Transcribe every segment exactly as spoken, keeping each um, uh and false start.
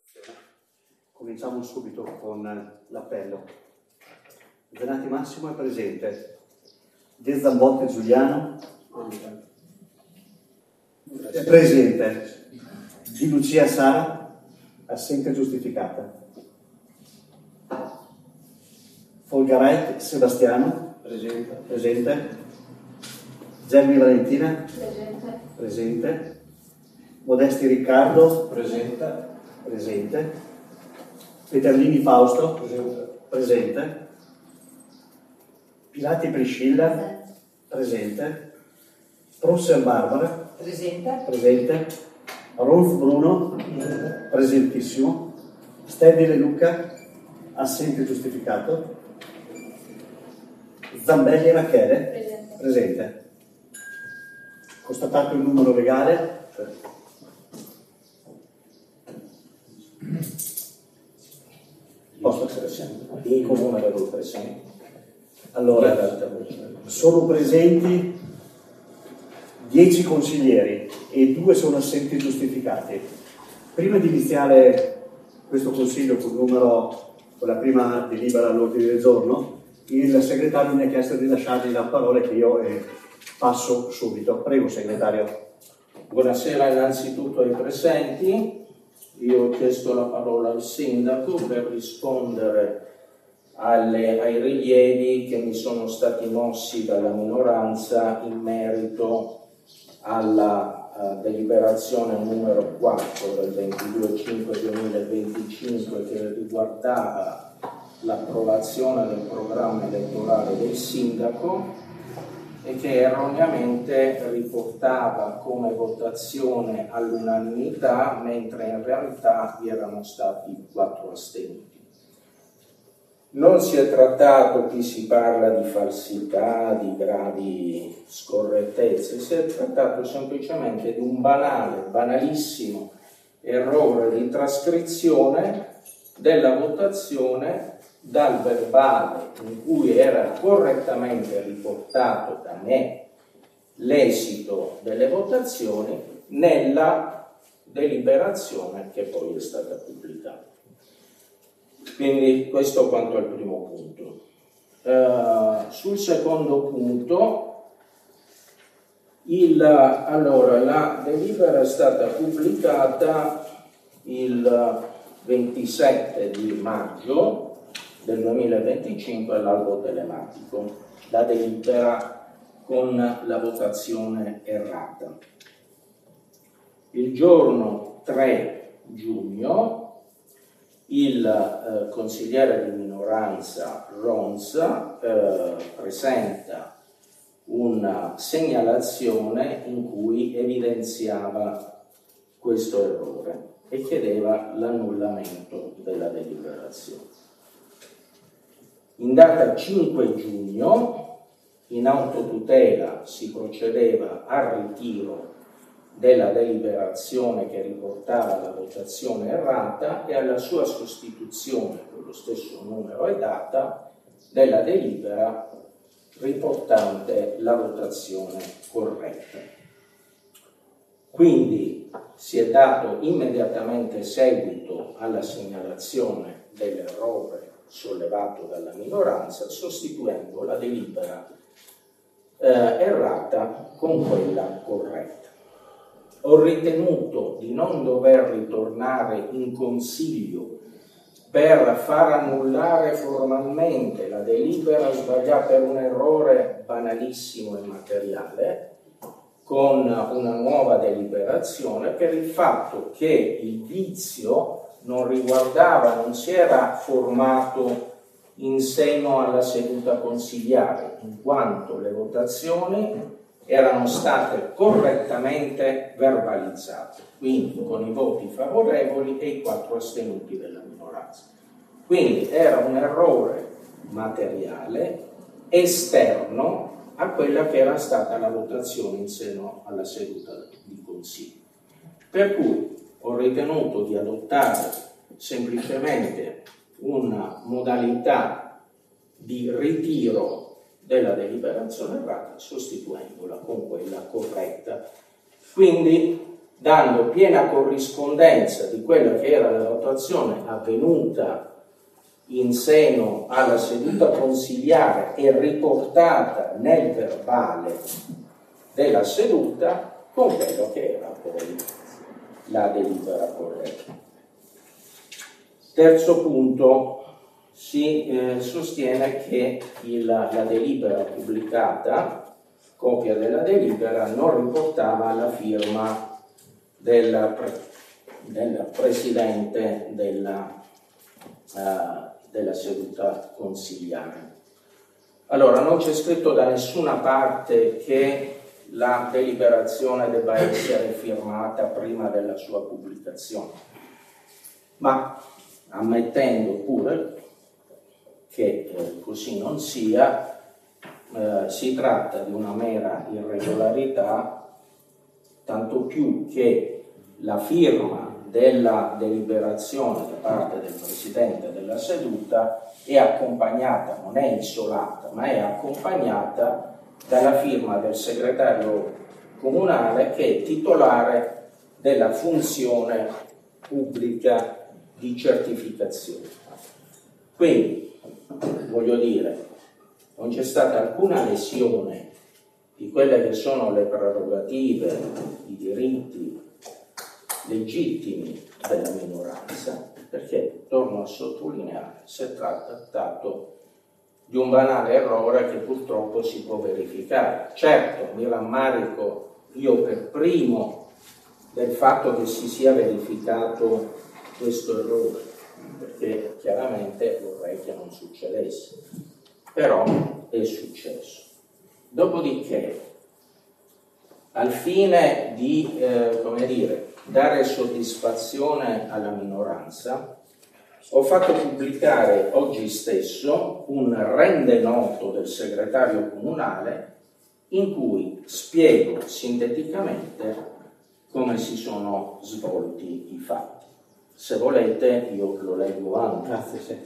Cominciamo subito con l'appello. Venati Massimo è presente. De Zambotti Giuliano è presente. Di Lucia Sara, assente giustificata. Folgaret Sebastiano, presente. presente. Gelmi Valentina, presente. presente. Modesti Riccardo, Presente. presente. Peterlini Fausto, Presente. presente. Pilati Priscilla, presente. Prosser Barbara, Presente. presente. Rolf Bruno, presentissimo. Stabile Luca, assente giustificato. Zambelli Rachele, Presente. presente. Constatato il numero legale. Posso essere sempre? Il numero presente. Allora, sono presenti dieci consiglieri e due sono assenti giustificati. Prima di iniziare questo consiglio con, numero, con la prima delibera all'ordine del giorno, il segretario mi ha chiesto di lasciargli la parola che io eh, passo subito. Prego, segretario. Buonasera innanzitutto ai presenti. Io ho chiesto la parola al sindaco per rispondere alle, ai rilievi che mi sono stati mossi dalla minoranza in merito alla uh, deliberazione numero quattro del ventidue cinque duemilaventicinque che riguardava l'approvazione del programma elettorale del sindaco e che erroneamente riportava come votazione all'unanimità, mentre in realtà vi erano stati quattro astenuti. Non si è trattato, qui si parla di falsità, di gravi scorrettezze, si è trattato semplicemente di un banale, banalissimo errore di trascrizione della votazione dal verbale in cui era correttamente riportato da me l'esito delle votazioni nella deliberazione che poi è stata pubblicata. Quindi questo quanto al primo punto. Uh, sul secondo punto, il, allora, la delibera è stata pubblicata il ventisette di maggio del duemilaventicinque all'albo telematico, la delibera con la votazione errata. Il giorno tre giugno il eh, consigliere di minoranza Ronza eh, presenta una segnalazione in cui evidenziava questo errore e chiedeva l'annullamento della deliberazione. In data cinque giugno, in autotutela si procedeva al ritiro della deliberazione che riportava la votazione errata e alla sua sostituzione con lo stesso numero e data della delibera riportante la votazione corretta. Quindi si è dato immediatamente seguito alla segnalazione dell'errore sollevato dalla minoranza, sostituendo la delibera eh, errata con quella corretta. Ho ritenuto di non dover ritornare in consiglio per far annullare formalmente la delibera sbagliata per un errore banalissimo e materiale con una nuova deliberazione, per il fatto che il vizio non riguardava, non si era formato in seno alla seduta consiliare, in quanto le votazioni erano state correttamente verbalizzate, quindi con i voti favorevoli e i quattro astenuti della minoranza. Quindi era un errore materiale esterno a quella che era stata la votazione in seno alla seduta di consiglio. Per cui ho ritenuto di adottare semplicemente una modalità di ritiro della deliberazione errata sostituendola con quella corretta. Quindi dando piena corrispondenza di quella che era la votazione avvenuta in seno alla seduta consiliare e riportata nel verbale della seduta con quello che era poi la delibera corretta. Terzo punto, si eh, sostiene che il, la delibera pubblicata, copia della delibera, non riportava la firma del, del presidente della, uh, della seduta consiliare. Allora, non c'è scritto da nessuna parte che la deliberazione debba essere firmata prima della sua pubblicazione, ma ammettendo pure che eh, così non sia, eh, si tratta di una mera irregolarità, tanto più che la firma della deliberazione da parte del Presidente della seduta è accompagnata, non è isolata, ma è accompagnata dalla firma del segretario comunale che è titolare della funzione pubblica di certificazione. Quindi, voglio dire, non c'è stata alcuna lesione di quelle che sono le prerogative, i diritti legittimi della minoranza, perché, torno a sottolineare, si è trattato di un banale errore che purtroppo si può verificare. Certo, mi rammarico io per primo del fatto che si sia verificato questo errore, perché chiaramente vorrei che non succedesse, però è successo. Dopodiché, al fine di, eh, come dire, dare soddisfazione alla minoranza, ho fatto pubblicare oggi stesso un rende noto del segretario comunale in cui spiego sinteticamente come si sono svolti i fatti. Se volete io lo leggo anche. Grazie, sì.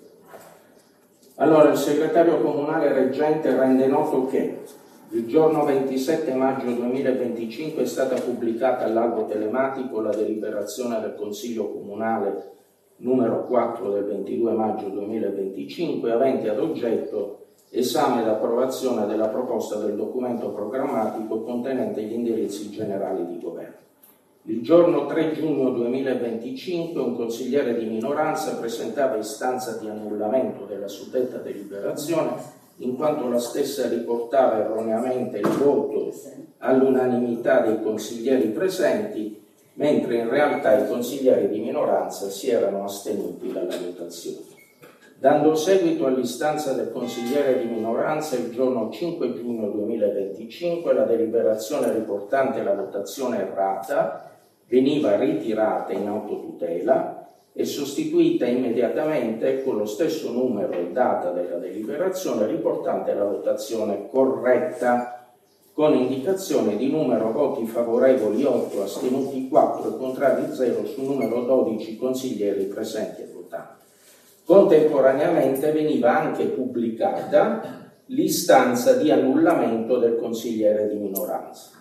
Allora, il segretario comunale reggente rende noto che il giorno ventisette maggio duemilaventicinque è stata pubblicata all'albo telematico la deliberazione del Consiglio Comunale numero quattro del ventidue maggio duemilaventicinque, avente ad oggetto esame ed approvazione della proposta del documento programmatico contenente gli indirizzi generali di governo. Il giorno tre giugno duemilaventicinque un consigliere di minoranza presentava istanza di annullamento della suddetta deliberazione in quanto la stessa riportava erroneamente il voto all'unanimità dei consiglieri presenti, mentre in realtà i consiglieri di minoranza si erano astenuti dalla votazione. Dando seguito all'istanza del consigliere di minoranza, il giorno cinque giugno duemilaventicinque la deliberazione riportante la votazione errata veniva ritirata in autotutela e sostituita immediatamente con lo stesso numero e data della deliberazione riportante la votazione corretta, con indicazione di numero voti favorevoli otto, astenuti quattro e contrari zero su numero dodici consiglieri presenti e votanti. Contemporaneamente veniva anche pubblicata l'istanza di annullamento del consigliere di minoranza.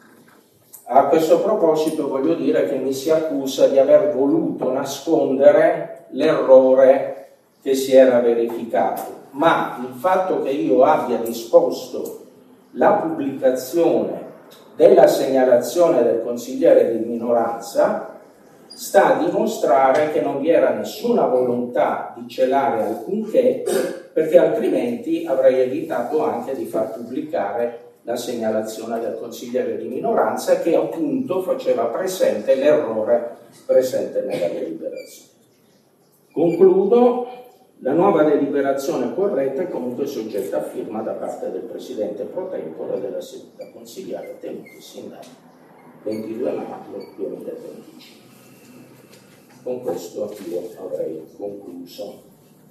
A questo proposito voglio dire che mi si accusa di aver voluto nascondere l'errore che si era verificato, ma il fatto che io abbia disposto la pubblicazione della segnalazione del consigliere di minoranza sta a dimostrare che non vi era nessuna volontà di celare alcunché, perché altrimenti avrei evitato anche di far pubblicare la segnalazione del consigliere di minoranza che appunto faceva presente l'errore presente nella deliberazione. Concludo, la nuova deliberazione corretta è comunque soggetta a firma da parte del Presidente pro tempore della seduta consiliare tenutasi in data ventidue maggio duemilaventicinque. Con questo io avrei concluso.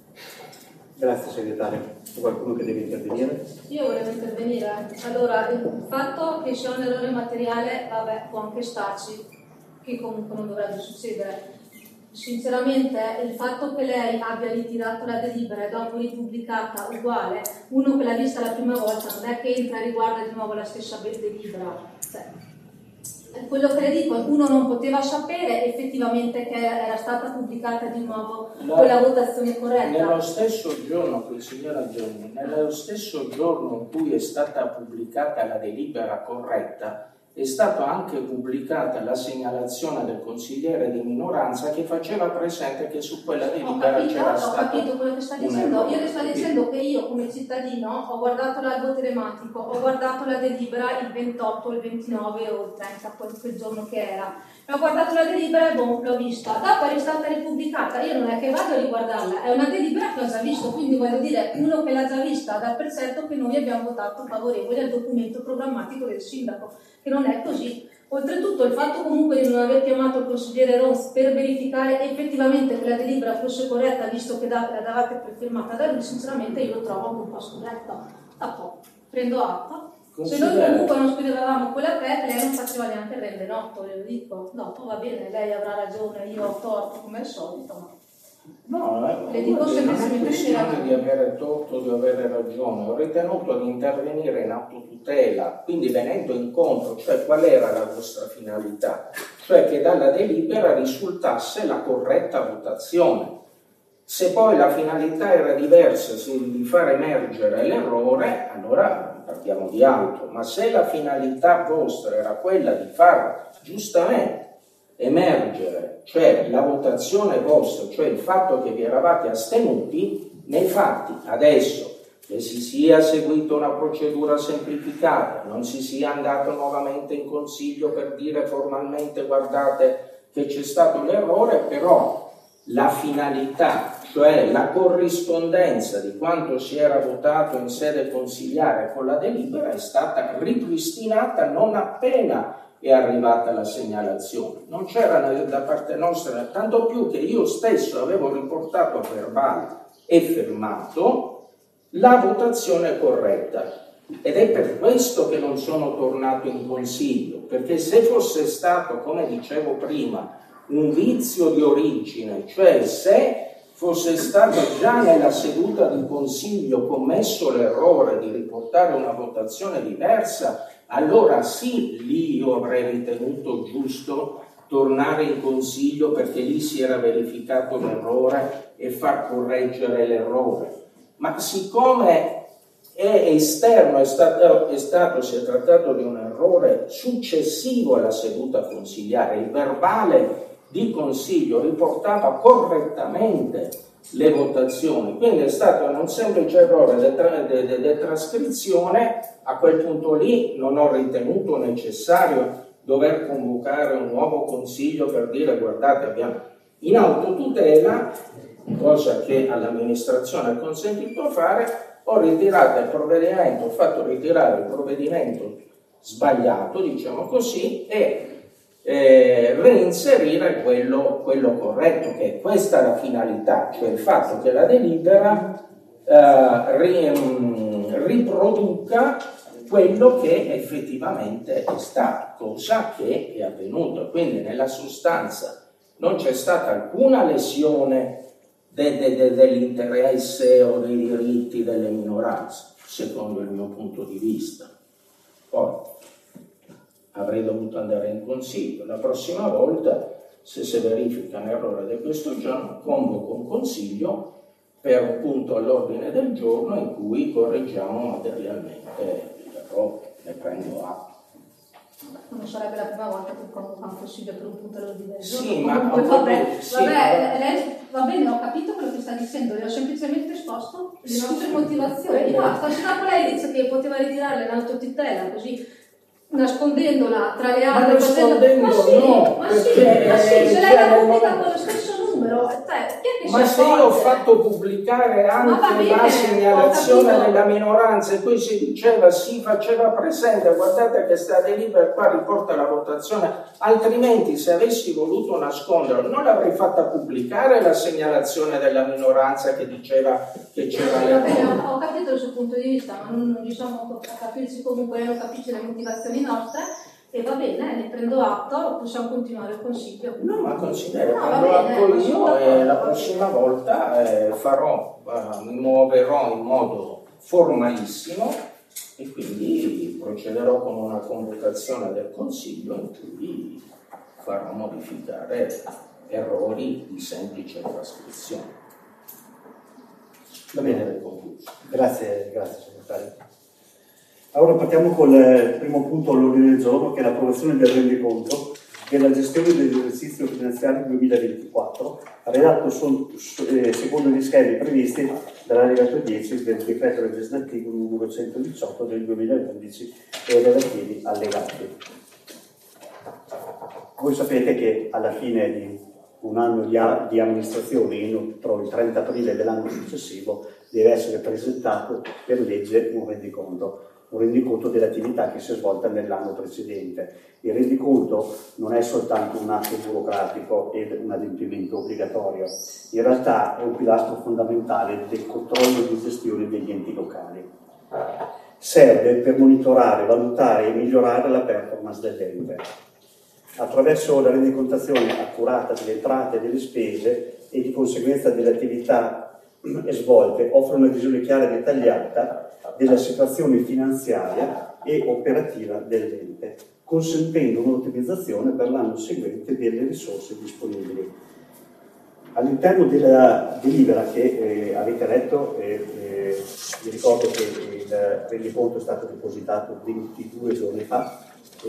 Grazie segretario. C'è qualcuno che deve intervenire? Io volevo intervenire. Allora, il fatto che sia un errore materiale, vabbè, può anche starci, che comunque non dovrebbe succedere. Sinceramente, il fatto che lei abbia ritirato la delibera e dopo ripubblicata uguale, uno che l'ha vista la prima volta non è che entra e riguarda di nuovo la stessa delibera. Cioè, quello che le dico, uno non poteva sapere effettivamente che era stata pubblicata di nuovo La, quella votazione corretta. Nello stesso giorno, signora Giorni, nello stesso giorno in cui è stata pubblicata la delibera corretta, è stata anche pubblicata la segnalazione del consigliere di minoranza che faceva presente che su quella delibera capito, c'era ho stato. Ho capito quello che sta dicendo. Io le sto dicendo che io come cittadino ho guardato l'albo telematico, ho guardato la delibera il ventotto, il ventinove o il trenta, quel, quel giorno che era. E ho guardato la delibera e boh, l'ho vista. Dopo è stata ripubblicata. Io non è che vado a riguardarla, è una delibera che ho già visto, quindi voglio dire, uno che l'ha già vista dà per certo che noi abbiamo votato favorevole al documento programmatico del sindaco, che non è così. Oltretutto il fatto comunque di non aver chiamato il consigliere Rons per verificare effettivamente che la delibera fosse corretta, visto che la davate per firmata da lui, sinceramente io lo trovo anche un po' scorretto. Dopo prendo atto. Se noi comunque non scrivevamo quella P E T, lei non faceva neanche il rende noto, le lo dico. Dopo va bene, lei avrà ragione, io ho torto come al solito, ma... No, eh, le dico semplicemente questione di avere torto o di avere ragione. Ho ritenuto di intervenire in autotutela, quindi venendo incontro, cioè qual era la vostra finalità? Cioè che dalla delibera risultasse la corretta votazione. Se poi la finalità era diversa, di far emergere l'errore, allora parliamo di altro. Ma se la finalità vostra era quella di far giustamente emergere, cioè la votazione vostra, cioè il fatto che vi eravate astenuti, nei fatti adesso che si sia seguita una procedura semplificata, non si sia andato nuovamente in consiglio per dire formalmente guardate che c'è stato l'errore, però la finalità, cioè la corrispondenza di quanto si era votato in sede consigliare con la delibera, è stata ripristinata non appena è arrivata la segnalazione. Non c'era da parte nostra, tanto più che io stesso avevo riportato a verbale e firmato la votazione corretta. Ed è per questo che non sono tornato in consiglio, perché se fosse stato, come dicevo prima, un vizio di origine, cioè se fosse stato già nella seduta di consiglio commesso l'errore di riportare una votazione diversa, allora sì, lì io avrei ritenuto giusto tornare in consiglio perché lì si era verificato l'errore e far correggere l'errore. Ma siccome è esterno, è stato, è stato, si è trattato di un errore successivo alla seduta consigliare, il verbale di consiglio riportava correttamente le votazioni, quindi è stato un semplice errore di tra, trascrizione. A quel punto lì non ho ritenuto necessario dover convocare un nuovo consiglio per dire guardate abbiamo in autotutela, cosa che all'amministrazione ha consentito fare, ho ritirato il provvedimento, ho fatto ritirare il provvedimento sbagliato, diciamo così, e Eh, reinserire quello, quello corretto, che è questa la finalità, cioè il fatto che la delibera eh, ri, riproduca quello che effettivamente è stato, cosa che è avvenuta. Quindi nella sostanza non c'è stata alcuna lesione de, de, de, dell'interesse o dei diritti delle minoranze, secondo il mio punto di vista. Poi avrei dovuto andare in consiglio. La prossima volta, se si verifica un errore di questo giorno, convoco un consiglio per un punto all'ordine del giorno in cui correggiamo materialmente l'errore. Ne prendo atto. Non sarebbe la prima volta che convoca un consiglio per un punto all'ordine del giorno. Sì, ma comunque, vabbè, sì, vabbè, ma... lei, va bene, ho capito quello che sta dicendo, le ho semplicemente esposto le sì, nostre motivazioni. Basta, se dopo lei dice che poteva ritirarla in autotutela, così nascondendola tra le altre, ma nascondendo ma sì, no, ma perché, sì, ma sì, se cioè, lei la non... pubblica con lo stesso numero, cioè, che ma se io ho fatto pubblicare anche bene, la segnalazione della minoranza e poi si diceva, si faceva presente, guardate che sta delibera qua riporta la votazione, altrimenti se avessi voluto nasconderlo non l'avrei fatta pubblicare la segnalazione della minoranza che diceva che c'era l'errore. Ho capito il suo punto di vista, ma non riusciamo a capirci, comunque lei non capisce le motivazioni nostre e va bene, ne prendo atto, possiamo continuare il consiglio. No, ma considero, no, prendo bene, atto io e la va prossima bene. volta eh, farò, eh, mi muoverò in modo formalissimo e quindi procederò con una convocazione del Consiglio in cui farò modificare errori di semplice trascrizione. Va bene, grazie, grazie segretario. Ora partiamo col primo punto all'ordine del giorno, che è l'approvazione del rendiconto della gestione dell'esercizio finanziario duemilaventiquattro, redatto su, su, eh, secondo gli schemi previsti dall'allegato dieci del decreto legislativo numero centodiciotto del duemilaundici e relativi allegati. Voi sapete che alla fine di un anno di, di amministrazione, entro il trenta aprile dell'anno successivo, deve essere presentato per legge un rendiconto. un rendiconto dell'attività che si è svolta nell'anno precedente. Il rendiconto non è soltanto un atto burocratico ed un adempimento obbligatorio, in realtà è un pilastro fondamentale del controllo di gestione degli enti locali. Serve per monitorare, valutare e migliorare la performance dell'ente. Attraverso la rendicontazione accurata delle entrate e delle spese e di conseguenza delle attività svolte, offre una visione chiara e dettagliata della situazione finanziaria e operativa dell'ente, consentendo un'ottimizzazione per l'anno seguente delle risorse disponibili. All'interno della delibera che eh, avete letto, eh, eh, vi ricordo che il rendiconto è stato depositato ventidue giorni fa,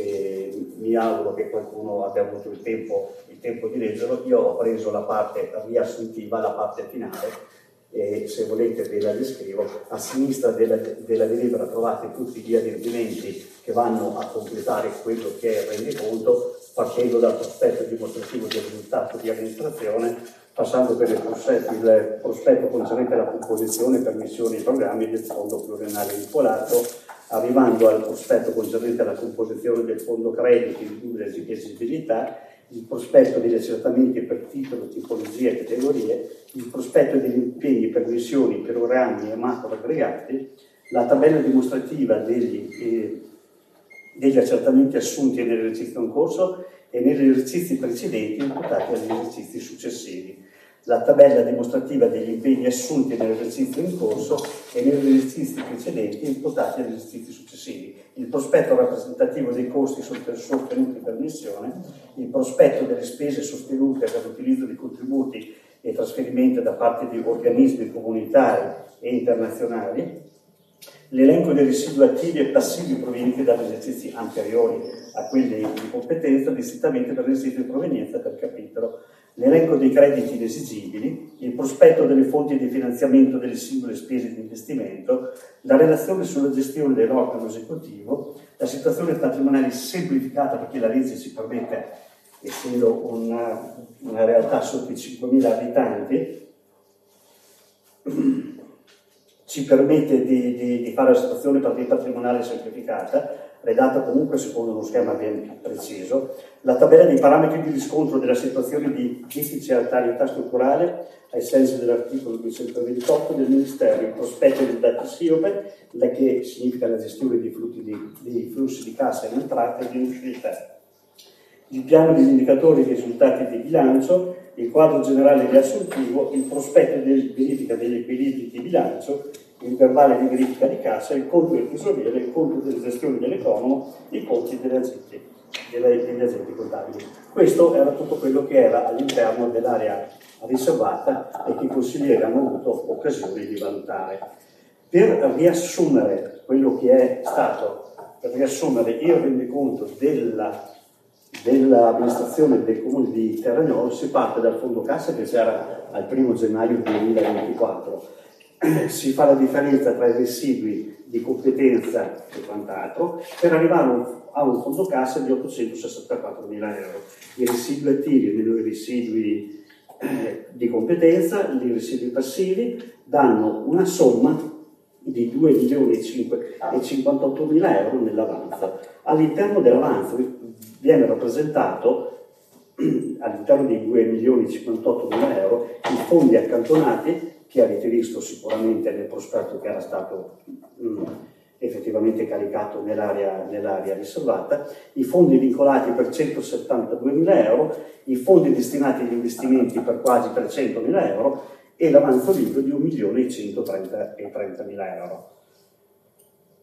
e mi auguro che qualcuno abbia avuto il tempo, il tempo di leggerlo. Io ho preso la parte riassuntiva, la parte finale, e se volete ve la descrivo. A sinistra della, della delibera trovate tutti gli adempimenti che vanno a completare quello che è il rendiconto, partendo dal prospetto dimostrativo del risultato di amministrazione, passando per il prospetto, il prospetto concernente la composizione, permissioni e programmi del fondo pluriennale vincolato, arrivando al prospetto concernente la composizione del fondo crediti di dubbia esigibilità, il prospetto degli accertamenti per titolo, tipologia e categorie, il prospetto degli impegni per missioni, programmi e macro aggregati, la tabella dimostrativa degli, eh, degli accertamenti assunti nell'esercizio in corso e negli esercizi precedenti imputati agli esercizi successivi, la tabella dimostrativa degli impegni assunti nell'esercizio in corso e negli esercizi precedenti imputati agli esercizi successivi, il prospetto rappresentativo dei costi sostenuti per missione, il prospetto delle spese sostenute per l'utilizzo di contributi e trasferimenti da parte di organismi comunitari e internazionali, l'elenco dei residui attivi e passivi provenienti dagli esercizi anteriori a quelli di competenza, distintamente per l'esercizio di provenienza per capitolo, l'elenco dei crediti inesigibili, il prospetto delle fonti di finanziamento delle singole spese di investimento, la relazione sulla gestione dell'organo esecutivo, la situazione patrimoniale semplificata perché la legge ci permette, essendo una, una realtà sotto i cinquemila abitanti, ci permette di, di, di fare la situazione patrimoniale semplificata, redatta comunque secondo uno schema ben preciso, la tabella dei parametri di riscontro della situazione di deficitarietà strutturale ai sensi dell'articolo duecentoventotto del Ministero, il prospetto dei dati S I O P E, che significa la gestione dei flussi di, dei flussi di cassa in entrata e di uscita, il piano degli indicatori dei risultati di bilancio, il quadro generale riassuntivo, il prospetto di verifica degli equilibri di bilancio, il verbale di verifica di cassa, il conto del tesoriere, il conto delle gestioni dell'economo, i conti degli agenti, degli agenti contabili. Questo era tutto quello che era all'interno dell'area riservata e che i consiglieri hanno avuto occasione di valutare. Per riassumere quello che è stato, per riassumere il rendiconto della dell'amministrazione del comune di Terragnolo, si parte dal fondo cassa che c'era al primo gennaio duemilaventiquattro, si fa la differenza tra i residui di competenza e quant'altro per arrivare a un fondo cassa di ottocentosessantaquattromila euro. I residui attivi meno i residui eh, di competenza, i residui passivi danno una somma di due milioni e cinquantottomila euro nell'avanzo. All'interno dell'avanzo viene rappresentato, all'interno dei due milioni e cinquantottomila euro, i fondi accantonati che avete visto sicuramente nel prospetto che era stato mh, effettivamente caricato nell'area, nell'area riservata, i fondi vincolati per centosettantaduemila euro, i fondi destinati agli investimenti per quasi trecentomila euro e l'avanzo libero di un milione e centotrentamila euro.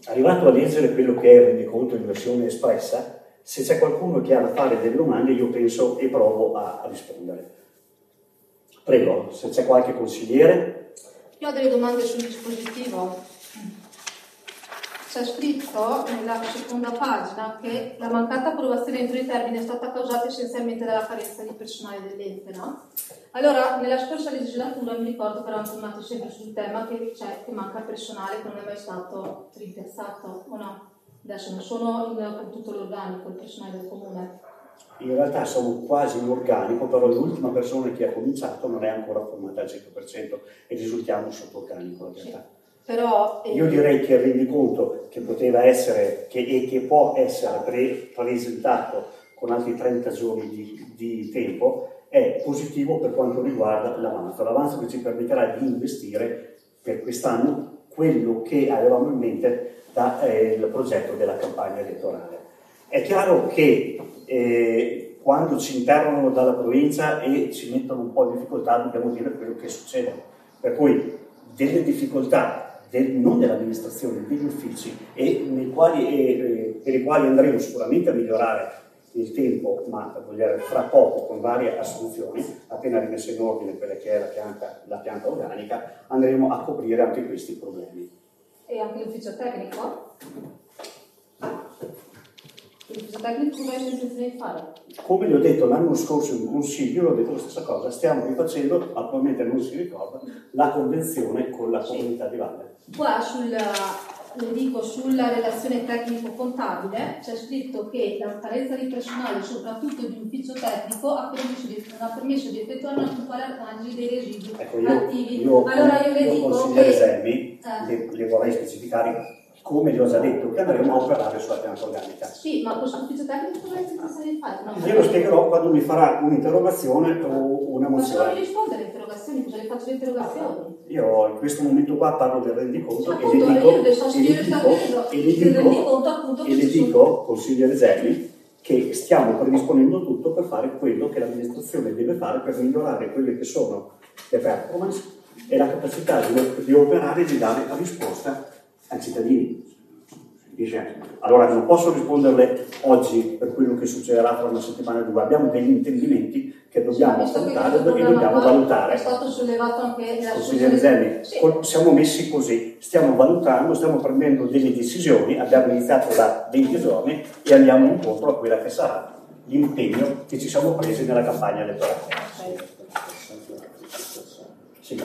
arrivato a leggere quello che è il rendiconto in versione espressa, se c'è qualcuno che ha da fare delle domande io penso e provo a, a rispondere. Prego, se c'è qualche consigliere. Io ho delle domande sul dispositivo. C'è scritto nella seconda pagina che la mancata approvazione entro i termini è stata causata essenzialmente dalla carenza di personale dell'ente, no? Allora, nella scorsa legislatura mi ricordo che eravamo tornati sempre sul tema che, c'è, che manca personale che non è mai stato rimpiazzato, o no? Adesso non sono in, con tutto l'organico, il personale del comune. In realtà sono quasi un organico, però l'ultima persona che ha cominciato non è ancora formata al cento per cento e risultiamo sotto organico in realtà. Sì. Però, eh... Io direi che il rendiconto che poteva essere che, e che può essere pre- presentato con altri trenta giorni di, di tempo è positivo per quanto riguarda l'avanzo, l'avanzo che ci permetterà di investire per quest'anno quello che avevamo in mente dal eh, progetto della campagna elettorale. È chiaro che eh, quando ci interrogano dalla provincia e ci mettono un po' in difficoltà dobbiamo dire quello che succede, per cui delle difficoltà del, non dell'amministrazione, degli uffici e nei quali, eh, per i quali andremo sicuramente a migliorare il tempo, ma voglio dire, fra poco con varie assunzioni, appena rimessa in ordine quella che è la pianta, la pianta organica, andremo a coprire anche questi problemi. E anche l'ufficio tecnico? L'ufficio tecnico come hai intenzione di fare? Come vi ho detto l'anno scorso in consiglio, ho detto la stessa cosa, stiamo rifacendo, attualmente non si ricorda, la convenzione con la sì. comunità di Valle. Qua sulla, le dico, sulla relazione tecnico-contabile c'è scritto che la carenza di personale, soprattutto di ufficio tecnico, ha permesso di, non ha permesso di effettuare una puntuale analisi dei residui ecco, io, attivi. Io, allora io le io dico consigliere che Semmi, eh. le, le vorrei specificare, come gli ho già detto, che andremo a operare sulla pianta organica. Sì, ma questo ufficio tecnico cosa hai intenzione di fare? No, io lo spiegherò quando mi farà un'interrogazione o una ma mozione. se non mi risponde alle interrogazioni, cosa le faccio le interrogazioni? Io in questo momento qua parlo del rendiconto appunto, e le dico, io le so e le dico, e le dico, e le dico consigliere Zelli, che stiamo predisponendo tutto per fare quello che l'amministrazione deve fare per migliorare quelle che sono le performance e la capacità di, di operare e di dare la risposta ai cittadini. Dice, allora non posso risponderle oggi per quello che succederà tra una settimana o due, abbiamo degli intendimenti che dobbiamo affrontare e dobbiamo valutare. È stato sollevato anche la consigliere Zelli, sì. Siamo messi così, stiamo valutando, stiamo prendendo delle decisioni, abbiamo iniziato da venti giorni e andiamo incontro a quella che sarà l'impegno che ci siamo presi nella campagna elettorale. Sì.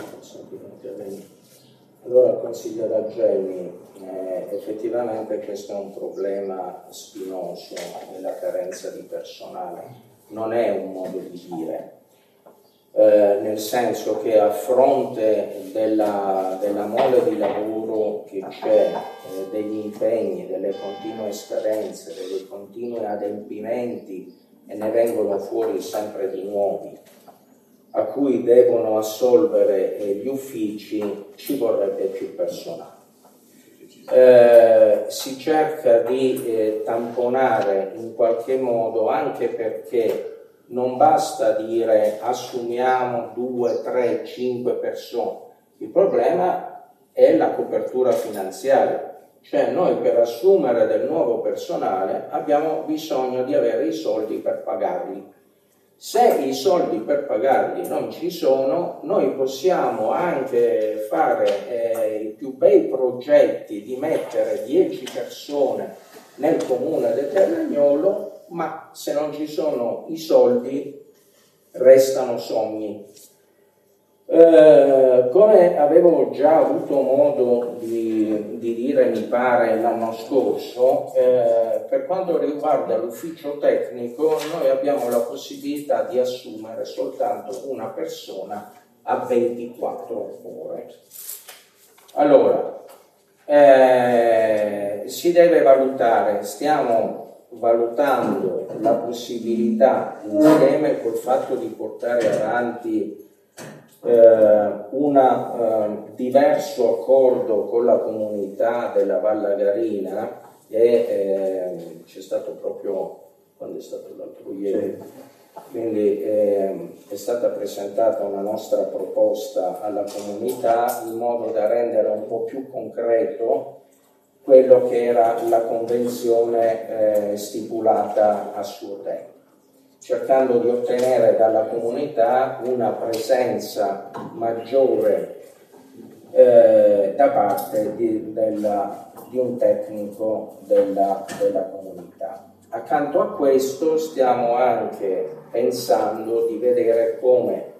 Allora, consigliere Gelli, eh, effettivamente questo è un problema spinoso, eh, la carenza di personale. Non è un modo di dire, eh, nel senso che a fronte della, della mole di lavoro che c'è, eh, degli impegni, delle continue scadenze, dei continui adempimenti, e ne vengono fuori sempre di nuovi, a cui devono assolvere eh, gli uffici, ci vorrebbe più personale. Eh, si cerca di eh, tamponare in qualche modo, anche perché non basta dire assumiamo due, tre, cinque persone, il problema è la copertura finanziaria, cioè noi per assumere del nuovo personale abbiamo bisogno di avere i soldi per pagarli. Se i soldi per pagarli non ci sono, noi possiamo anche fare eh, i più bei progetti di mettere dieci persone nel comune di Terragnolo, ma se non ci sono i soldi restano sogni. Eh, come avevo già avuto modo di, di dire, mi pare, l'anno scorso, eh, per quanto riguarda l'ufficio tecnico, noi abbiamo la possibilità di assumere soltanto una persona a ventiquattro ore. Allora, eh, si deve valutare, stiamo valutando la possibilità, insieme col fatto di portare avanti un uh, diverso accordo con la comunità della Vallagarina e eh, c'è stato proprio quando è stato l'altro ieri, quindi eh, è stata presentata una nostra proposta alla comunità in modo da rendere un po' più concreto quello che era la convenzione eh, stipulata a suo tempo, cercando di ottenere dalla comunità una presenza maggiore eh, da parte di, della, di un tecnico della, della comunità. Accanto a questo stiamo anche pensando di vedere come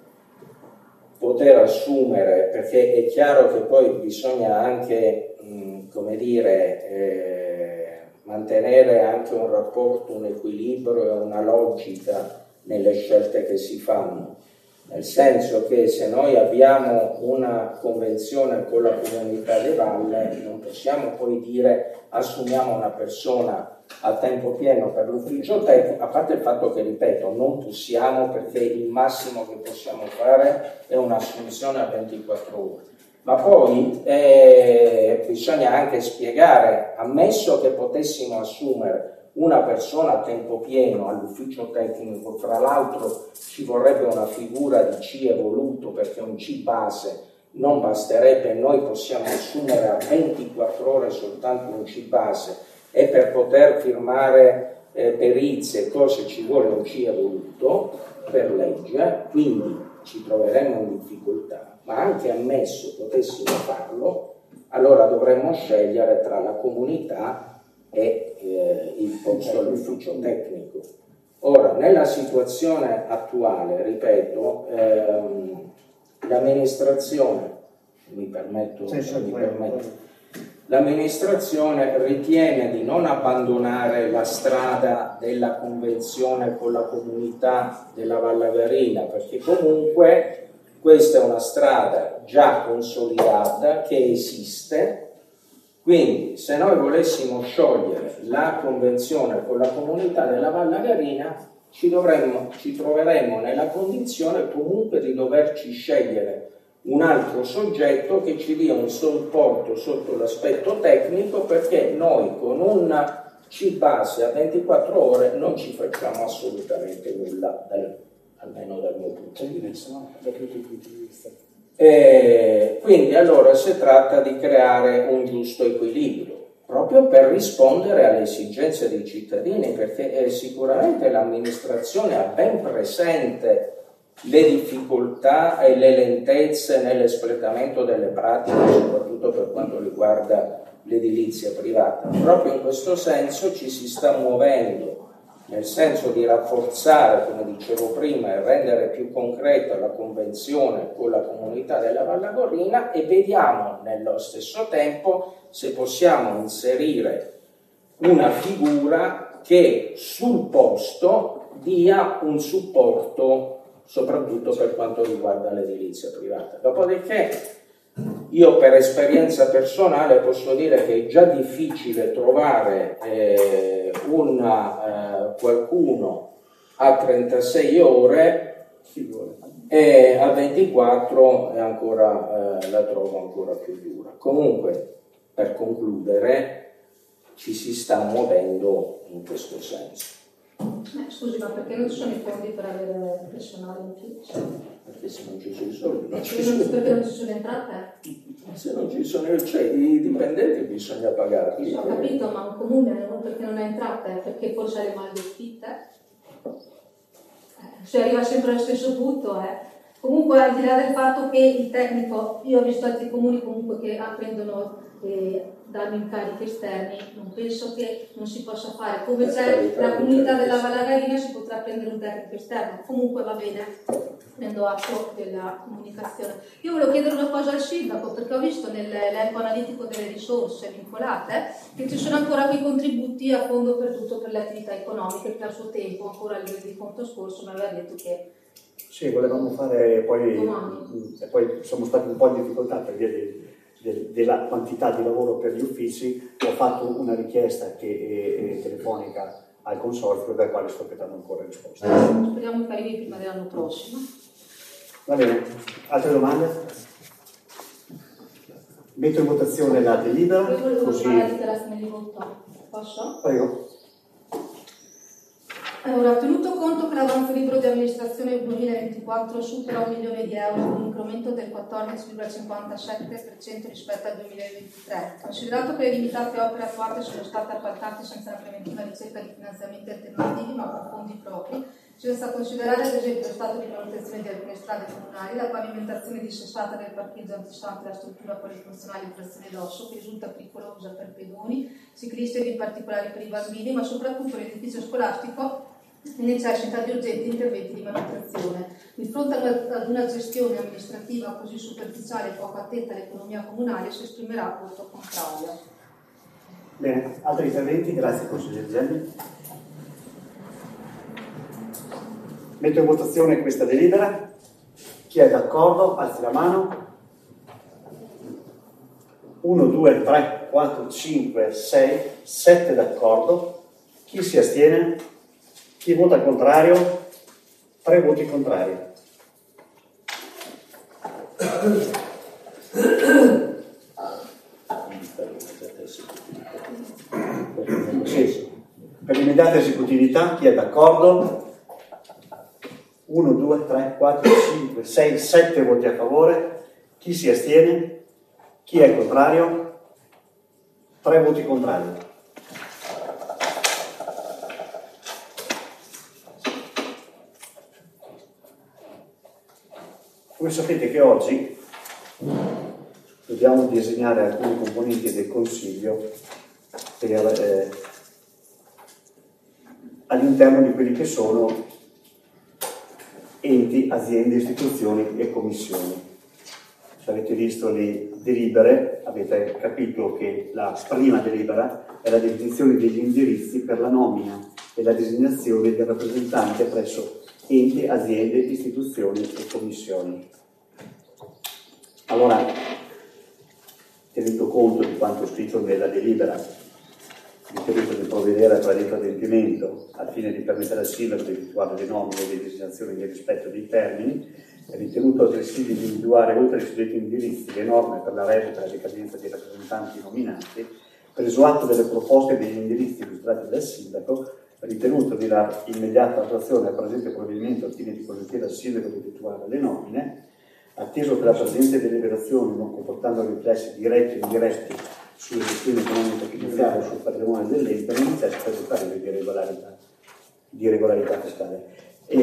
poter assumere, perché è chiaro che poi bisogna anche, mh, come dire, eh, mantenere anche un rapporto, un equilibrio e una logica nelle scelte che si fanno, nel senso che se noi abbiamo una convenzione con la comunità di valle non possiamo poi dire assumiamo una persona a tempo pieno per l'ufficio tecnico, a parte il fatto che, ripeto, non possiamo, perché il massimo che possiamo fare è un'assunzione a ventiquattro ore. Ma poi eh, bisogna anche spiegare, ammesso che potessimo assumere una persona a tempo pieno all'ufficio tecnico, fra l'altro ci vorrebbe una figura di C evoluto, perché un C base non basterebbe, noi possiamo assumere a ventiquattro ore soltanto un C base, e per poter firmare eh, perizie e cose ci vuole un C evoluto per legge, quindi ci troveremmo in difficoltà. Ma anche ammesso potessimo farlo, allora dovremmo scegliere tra la comunità e eh, il posto all'ufficio tecnico. Ora, nella situazione attuale, ripeto, ehm, l'amministrazione, mi permetto, sì, sì, mi permetto, l'amministrazione ritiene di non abbandonare la strada della convenzione con la comunità della Vallagarina, perché comunque questa è una strada già consolidata che esiste. Quindi se noi volessimo sciogliere la convenzione con la comunità della Vallagarina ci, dovremmo, ci troveremmo nella condizione comunque di doverci scegliere un altro soggetto che ci dia un supporto sotto l'aspetto tecnico, perché noi con una C base a ventiquattro ore non ci facciamo assolutamente nulla, dal, almeno dal mio punto di vista. E quindi allora si tratta di creare un giusto equilibrio, proprio per rispondere alle esigenze dei cittadini, perché eh, sicuramente l'amministrazione ha ben presente le difficoltà e le lentezze nell'espletamento delle pratiche, soprattutto per quanto riguarda l'edilizia privata. Proprio in questo senso ci si sta muovendo, nel senso di rafforzare, come dicevo prima, e rendere più concreta la convenzione con la comunità della Vallagarina, e vediamo nello stesso tempo se possiamo inserire una figura che sul posto dia un supporto soprattutto per quanto riguarda l'edilizia privata. Dopodiché io per esperienza personale posso dire che è già difficile trovare eh, una, eh, qualcuno a trentasei ore e a ventiquattro è ancora, eh, la trovo ancora più dura. Comunque, per concludere, ci si sta muovendo in questo senso. Eh, scusi, ma perché non ci sono i fondi per avere personale in più? Perché se non ci sono i soldi non ci sono. sono. Perché non ci sono entrate? Se non ci sono, cioè i dipendenti bisogna pagarli. Ho capito, ma un comune non perché non ha entrate, perché forse ha le mani fitte. Eh, si arriva sempre allo stesso punto, eh. Comunque, al di là del fatto che il tecnico, io ho visto altri comuni comunque che prendono eh, danno incarichi esterni, non penso che non si possa fare. Come c'è la comunità della Vallagarina si potrà prendere un tecnico esterno. Comunque va bene, prendo atto della comunicazione. Io volevo chiedere una cosa al sindaco, perché ho visto nell'elenco analitico delle risorse vincolate che ci sono ancora quei contributi a fondo perduto per le attività economiche, che al suo tempo, ancora il rendiconto scorso, mi aveva detto che sì, volevamo fare poi, e poi siamo stati un po' in difficoltà per via di, de, della quantità di lavoro per gli uffici. Ho fatto una richiesta che è, è telefonica al consorzio, dal quale sto aspettando ancora risposta. Speriamo che arrivi prima dell'anno prossimo. Va bene, altre domande? Metto in votazione la delibera. Io volevo così... fare la dichiarazione di voto. Posso? Prego. Allora, tenuto conto che l'avanzo libero di amministrazione duemilaventiquattro supera un milione di euro con un incremento del quattordici virgola cinquantasette per cento rispetto al duemilaventitré, considerato che le limitate opere attuate sono state appaltate senza la preventiva ricerca di finanziamenti alternativi ma con fondi propri, senza considerare ad esempio lo stato di manutenzione di alcune strade comunali, la pavimentazione dissestata del parcheggio antistante la struttura polifunzionale in trazione d'osso che risulta pericolosa per pedoni, ciclisti ed in particolare per i bambini, ma soprattutto l'edificio scolastico necessita di urgenti interventi di manutenzione. Di fronte ad una gestione amministrativa così superficiale e poco attenta all'economia comunale si esprimerà voto contrario. Bene, altri interventi? Grazie consigliere Gelli. Metto in votazione questa delibera. Chi è d'accordo? Alzi la mano. uno, due, tre, quattro, cinque, sei, sette d'accordo. Chi si astiene? Chi vota contrario? Tre voti contrari. Sì. Per l'immediata esecutività chi è d'accordo? uno, due, tre, quattro, cinque, sei, sette voti a favore. Chi si astiene? Chi è contrario? Tre voti contrari. Voi sapete che oggi dobbiamo disegnare alcuni componenti del Consiglio per, eh, all'interno di quelli che sono enti, aziende, istituzioni e commissioni. Se avete visto le delibere, avete capito che la prima delibera è la definizione degli indirizzi per la nomina e la designazione del rappresentante presso enti, aziende, istituzioni e commissioni. Allora, tenuto conto di quanto scritto nella delibera, ritenuto di provvedere al predetto adempimento al fine di permettere al sindaco di effettuare le nomine e le designazioni nel rispetto dei termini, è ritenuto altresì di individuare, oltre ai suddetti indirizzi, le norme per la revoca e la decadenza dei rappresentanti nominati, preso atto delle proposte e degli indirizzi illustrati dal sindaco, ritenuto di dare immediata attuazione al presente provvedimento al fine di consentire al sindaco di effettuare le nomine, atteso che la presente deliberazione, non comportando riflessi diretti o indiretti sulla gestione economica finanziaria o sul patrimonio dell'ente, non necessita di parere di regolarità, di regolarità fiscale.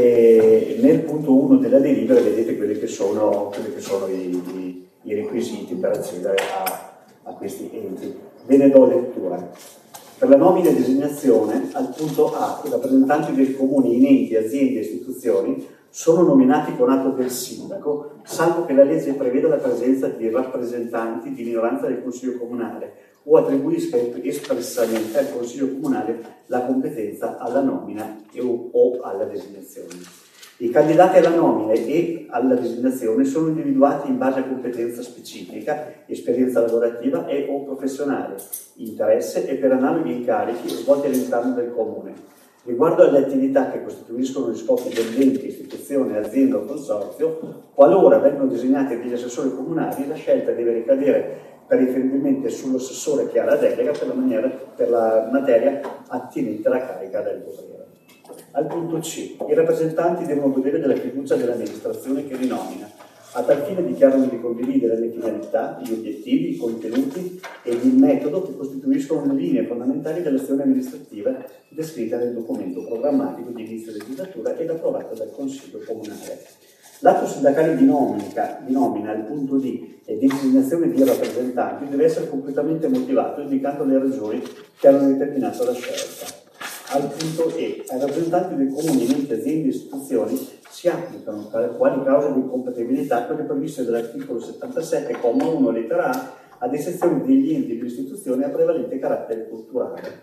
E nel punto uno della delibera vedete quelli che sono, quelli che sono i, i, i requisiti per accedere a, a questi enti. Ve ne do lettura. Per la nomina e designazione, al punto A, i rappresentanti del comune in enti, aziende e istituzioni sono nominati con atto del sindaco, salvo che la legge preveda la presenza di rappresentanti di minoranza del Consiglio Comunale o attribuisca espressamente al Consiglio Comunale la competenza alla nomina e o, o alla designazione. I candidati alla nomina e alla designazione sono individuati in base a competenza specifica, esperienza lavorativa e o professionale, interesse e per analoghi incarichi svolti all'interno del comune. Riguardo alle attività che costituiscono gli scopi dell'ente, istituzione, azienda o consorzio, qualora vengano designati degli assessori comunali, la scelta deve ricadere preferibilmente sull'assessore che ha la delega per la, maniera, per la materia attinente alla carica da ricoprire. Al punto C, i rappresentanti devono godere della fiducia dell'amministrazione che li nomina. A tal fine dichiarano di condividere le finalità, gli obiettivi, i contenuti e il metodo che costituiscono le linee fondamentali dell'azione amministrativa descritta nel documento programmatico di inizio legislatura ed approvato dal Consiglio Comunale. L'atto sindacale di nomina, di nomina al punto D e di designazione di rappresentanti deve essere completamente motivato indicando le ragioni che hanno determinato la scelta. Al punto E, ai rappresentanti del comune, enti, aziende e istituzioni si applicano quali cause di incompatibilità quelle previste dall'articolo settantasette, comma uno, lettera A, ad eccezione degli enti e delle istituzioni a prevalente carattere culturale.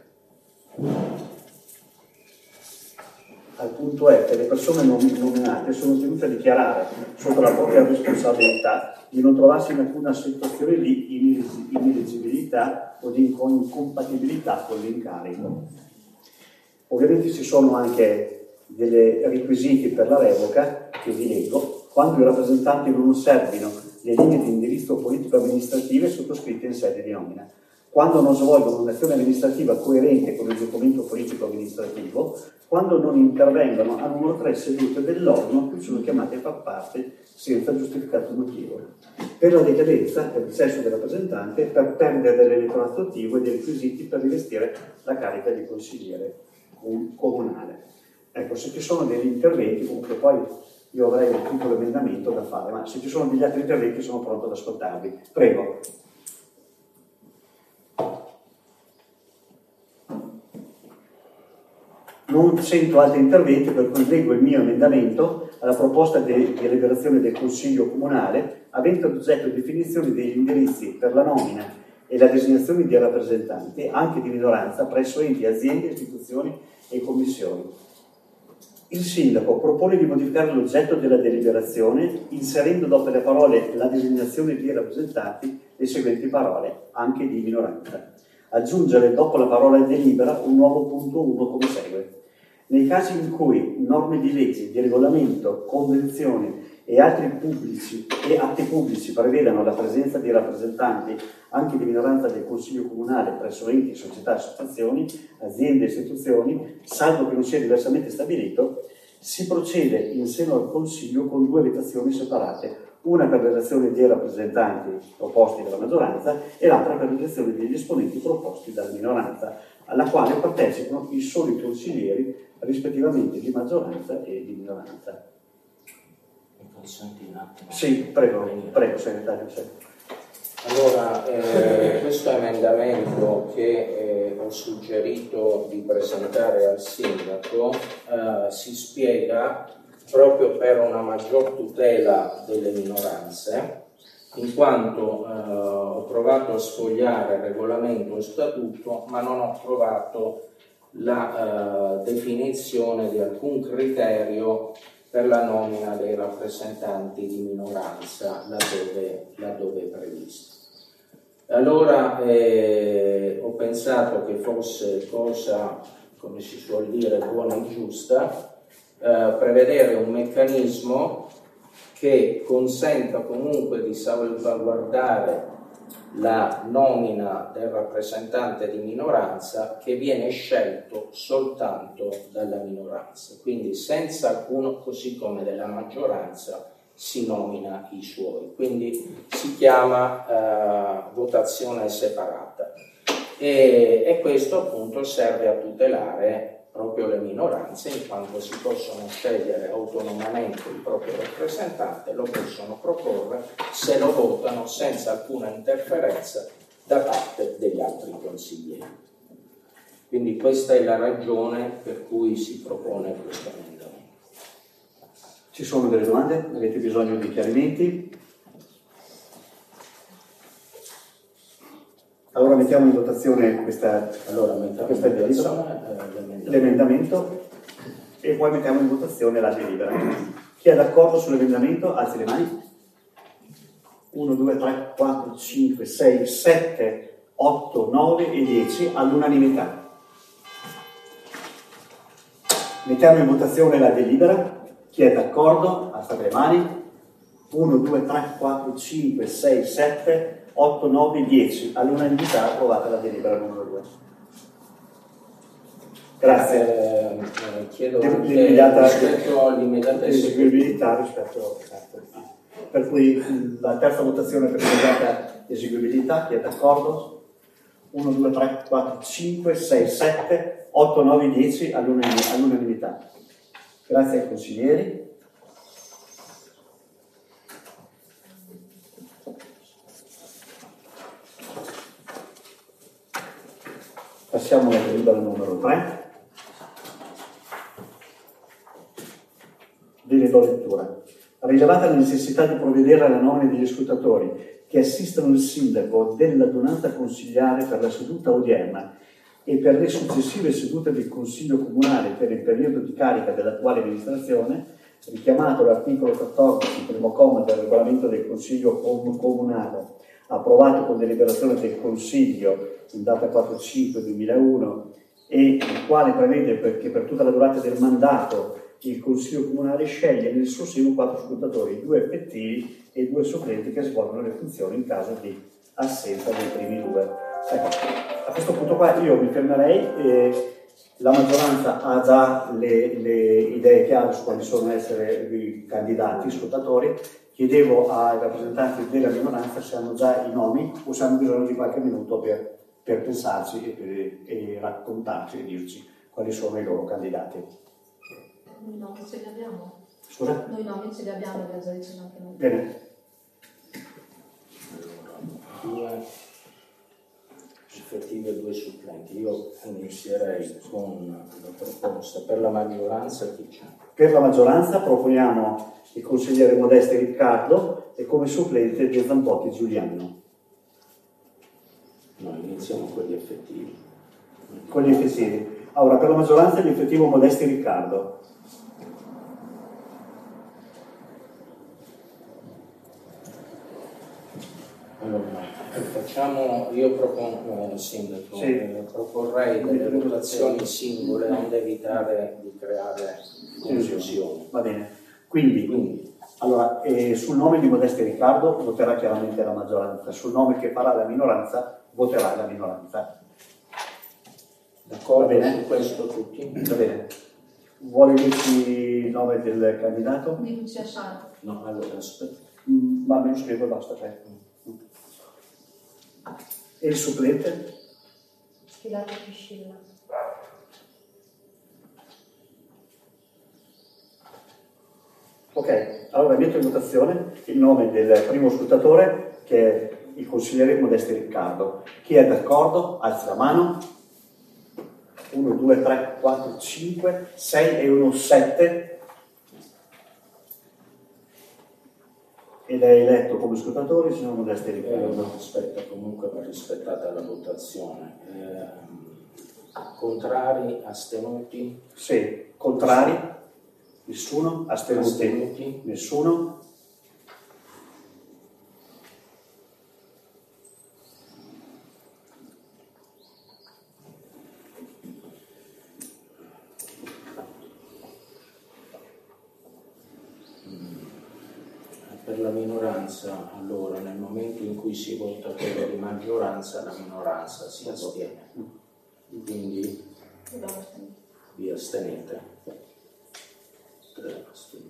Al punto E, che le persone nominate sono tenute a dichiarare sotto la propria responsabilità di non trovarsi in alcuna situazione di ineleggibilità o di incompatibilità con l'incarico. Ovviamente ci sono anche dei requisiti per la revoca che vi leggo: quando i rappresentanti non osservino le linee di indirizzo politico-amministrative sottoscritte in sede di nomina, quando non svolgono un'azione amministrativa coerente con il documento politico amministrativo, quando non intervengono a numero tre sedute dell'organo che sono chiamati a far parte senza giustificato motivo, per la decadenza, per il sesso del rappresentante, per perdere dell'elettorato attivo e dei requisiti per rivestire la carica di consigliere comunale. Ecco, se ci sono degli interventi, comunque poi io avrei un piccolo emendamento da fare, ma se ci sono degli altri interventi sono pronto ad ascoltarvi. Prego. Non sento altri interventi, per cui leggo il mio emendamento alla proposta di deliberazione del Consiglio Comunale, avente oggetto definizione degli indirizzi per la nomina e la designazione di rappresentanti, anche di minoranza, presso enti, aziende, istituzioni e commissioni. Il sindaco propone di modificare l'oggetto della deliberazione inserendo dopo le parole la designazione di rappresentanti le seguenti parole, anche di minoranza. Aggiungere dopo la parola delibera un nuovo punto uno come segue. Nei casi in cui norme di legge, di regolamento, convenzioni e altri pubblici e atti pubblici prevedano la presenza di rappresentanti anche di minoranza del Consiglio Comunale presso enti, società, associazioni, aziende e istituzioni, salvo che non sia diversamente stabilito, si procede in seno al Consiglio con due votazioni separate, una per l'elezione dei rappresentanti proposti dalla maggioranza e l'altra per l'elezione degli esponenti proposti dalla minoranza, alla quale partecipano i soli consiglieri rispettivamente di maggioranza e di minoranza. Mi consenti un attimo? Sì, prego, prego, segretario. Sì. Allora, eh, questo emendamento che eh, ho suggerito di presentare al sindaco eh, si spiega proprio per una maggior tutela delle minoranze, in quanto eh, ho provato a sfogliare regolamento e statuto, ma non ho trovato la eh, definizione di alcun criterio per la nomina dei rappresentanti di minoranza laddove, laddove è previsto. Allora eh, ho pensato che fosse cosa, come si suol dire, buona e giusta, eh, prevedere un meccanismo che consenta comunque di salvaguardare la nomina del rappresentante di minoranza che viene scelto soltanto dalla minoranza, quindi senza alcuno, così come della maggioranza si nomina i suoi, quindi si chiama eh, votazione separata e, e questo appunto serve a tutelare proprio le minoranze, in quanto si possono scegliere autonomamente il proprio rappresentante, lo possono proporre se lo votano senza alcuna interferenza da parte degli altri consiglieri. Quindi questa è la ragione per cui si propone questo emendamento. Ci sono delle domande? Avete bisogno di chiarimenti? Allora mettiamo in votazione questa, allora, mettiamo questa in votazione l'emendamento. l'emendamento e poi mettiamo in votazione la delibera. Chi è d'accordo sull'emendamento? Alzi le mani. uno, due, tre, quattro, cinque, sei, sette, otto, nove e dieci all'unanimità. Mettiamo in votazione la delibera. Chi è d'accordo? Alzate le mani. uno, due, tre, quattro, cinque, sei, sette, otto, nove, dieci. All'unanimità approvata la delibera numero due. Grazie. Eh, eh, chiedo anche l'immediata rispetto all'immediata eseguibilità rispetto a... Per cui la terza votazione per l'immediata eseguibilità, chi è d'accordo? uno, due, tre, quattro, cinque, sei, sette, otto, nove, dieci all'unanimità. Grazie ai consiglieri. Passiamo alla delibera numero tre. Ve ne do lettura. Rilevata la necessità di provvedere alla nomina degli scrutatori che assistano il sindaco dell'adunanza consigliare per la seduta odierna e per le successive sedute del Consiglio Comunale per il periodo di carica dell'attuale amministrazione, richiamato l'articolo quattordici, primo comma del regolamento del Consiglio Comunale, approvato con deliberazione del Consiglio in data quattro cinque duemilauno e il quale prevede che per tutta la durata del mandato il Consiglio Comunale sceglie nel suo seno quattro scrutatori, due effettivi e due supplenti che svolgono le funzioni in caso di assenza dei primi due. Ecco, a questo punto qua io mi fermerei e la maggioranza ha già le, le idee chiare su quali sono essere i candidati, i scrutatori. Chiedevo ai rappresentanti della minoranza se hanno già i nomi o se hanno bisogno di qualche minuto per, per pensarci e, per, e raccontarci e dirci quali sono i loro candidati. Noi nomi ce li abbiamo. Scusa? Noi nomi ce li abbiamo, abbiamo già detto anche noi. Bene. Due effettivi e due supplenti. Io inizierei con la proposta per la maggioranza. Chi c'è? Per la maggioranza proponiamo il consigliere Modesti Riccardo e come supplente De Zambotti Giuliano. No, iniziamo con gli effettivi. Con gli effettivi. Allora, per la maggioranza l'effettivo Modesti Riccardo. Allora, facciamo, io propongo, eh, Sindaco, sì. eh, proporrei delle votazioni singole onde evitare di creare confusione. Va bene. Quindi, Quindi allora, eh, sul nome di Modesti Riccardo voterà chiaramente la maggioranza, sul nome che farà la minoranza voterà la minoranza. D'accordo su questo tutti? Va bene. Vuole dirci il nome del candidato? Di Lucia Sciarra. No, allora aspetta. Mm, ma me lo scrivo e basta. Cioè. E il supplente? Pilato Priscilla. Ok, allora metto in votazione il nome del primo scrutatore che è il consigliere Modesti Riccardo. Chi è d'accordo? Alzi la mano. uno, due, tre, quattro, cinque, sei e uno, sette. Ed è eletto come scrutatore il signor Modesti Riccardo. Eh, no, aspetta, comunque va rispettata la votazione. Eh, contrari, astenuti? Sì, contrari? Nessuno? Astenuti? Astenuti? Nessuno? Per la minoranza, allora, nel momento in cui si vota quello di maggioranza, la minoranza si astiene. Quindi vi astenete. Tre astenuti.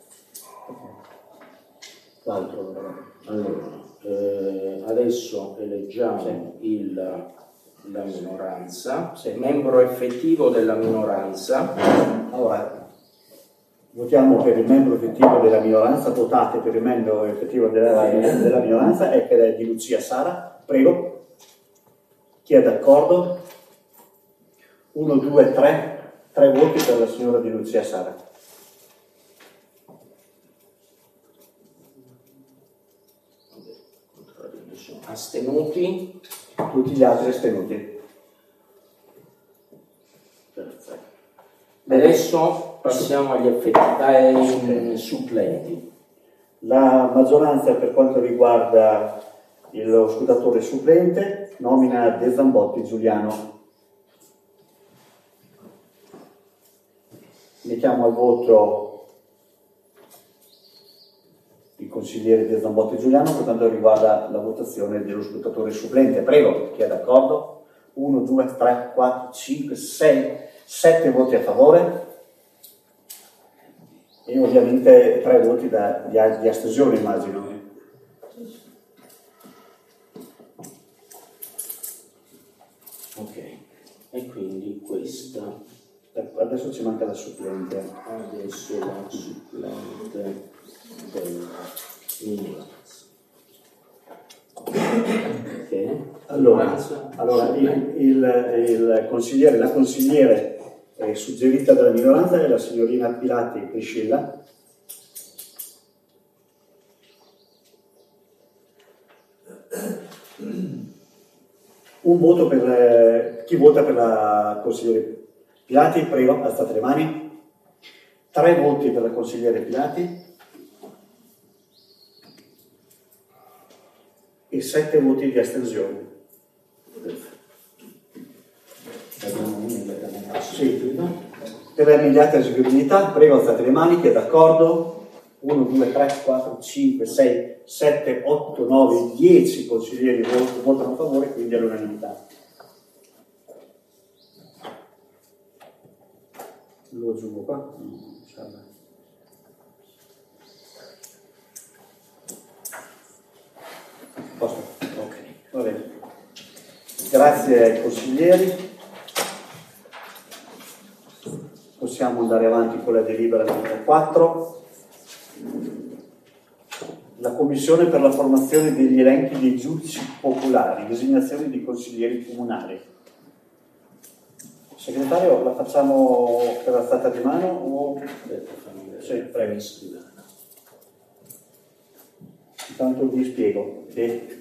L'altro. Allora, eh, adesso eleggiamo sì. il, la minoranza, sì. membro effettivo della minoranza. Allora, votiamo per il membro effettivo della minoranza, votate per il membro effettivo della, della minoranza, è che è di Lucia Sara. Prego. Chi è d'accordo? Uno, due, tre. Tre voti per la signora di Lucia Sara. Astenuti? Tutti gli altri astenuti. Perfetto. Adesso passiamo agli effetti, ai supplenti. La maggioranza per quanto riguarda lo scrutatore supplente nomina De Zambotti Giuliano. Mettiamo al voto il consigliere De Zambotti Giuliano per quanto riguarda la votazione dello scrutatore supplente. Prego, chi è d'accordo? uno, due, tre, quattro, cinque, sei, sette voti a favore e ovviamente tre voti da, di, di astensione, immagino. Ok, e quindi questa. Adesso ci manca la supplente. Adesso la supplente della minoranza. Ok. Allora, allora il, il, il consigliere, la consigliere eh, suggerita dalla minoranza è la signorina Pilati Priscilla. Un voto per eh, chi vota per la consigliere Pilati, prego, alzate le mani. Tre voti per la consigliere Pilati e sette voti di astensione. Sì. Per la immediata eseguibilità, prego, alzate le mani, chi è d'accordo? uno, due, tre, quattro, cinque, sei, sette, otto, nove, dieci consiglieri votano a favore, quindi all'unanimità. Lo aggiungo qua? No, posto? Ok, va bene. Grazie ai consiglieri. Possiamo andare avanti con la delibera numero quattro. La Commissione per la formazione degli elenchi dei giudici popolari, designazione di consiglieri comunali. Segretario, la facciamo per alzata di mano o... Sì, prego. Intanto vi spiego che,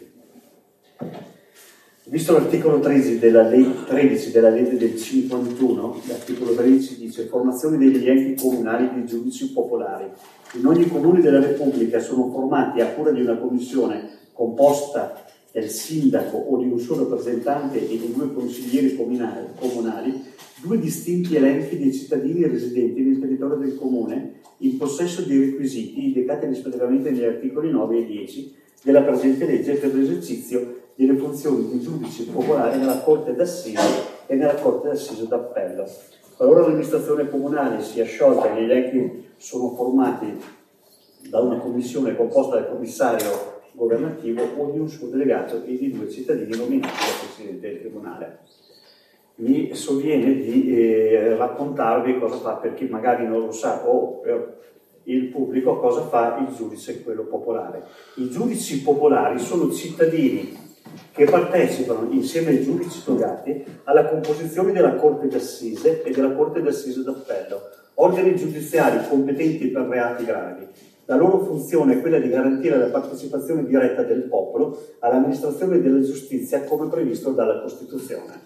visto l'articolo tredici della, legge, tredici della legge del cinquantuno, l'articolo tredici dice formazione degli enti comunali di giudici popolari. In ogni comune della Repubblica sono formati a cura di una commissione composta del sindaco o di un solo rappresentante e di due consiglieri comunali, comunali due distinti elenchi dei cittadini residenti nel territorio del comune in possesso dei requisiti indicati rispettivamente negli articoli nove e dieci della presente legge per l'esercizio delle funzioni di giudici popolari nella Corte d'Assise e nella Corte d'Assise d'Appello. Qualora l'amministrazione comunale sia sciolta e gli elenchi sono formati da una commissione composta dal commissario governativo o di un suo delegato e di due cittadini nominati dal Presidente del Tribunale. Mi sovviene di eh, raccontarvi cosa fa, per chi magari non lo sa, o per il pubblico, cosa fa il giudice, quello popolare. I giudici popolari sono cittadini che partecipano insieme ai giudici togati alla composizione della Corte d'Assise e della Corte d'Assise d'Appello, organi giudiziari competenti per reati gravi. La loro funzione è quella di garantire la partecipazione diretta del popolo all'amministrazione della giustizia come previsto dalla Costituzione.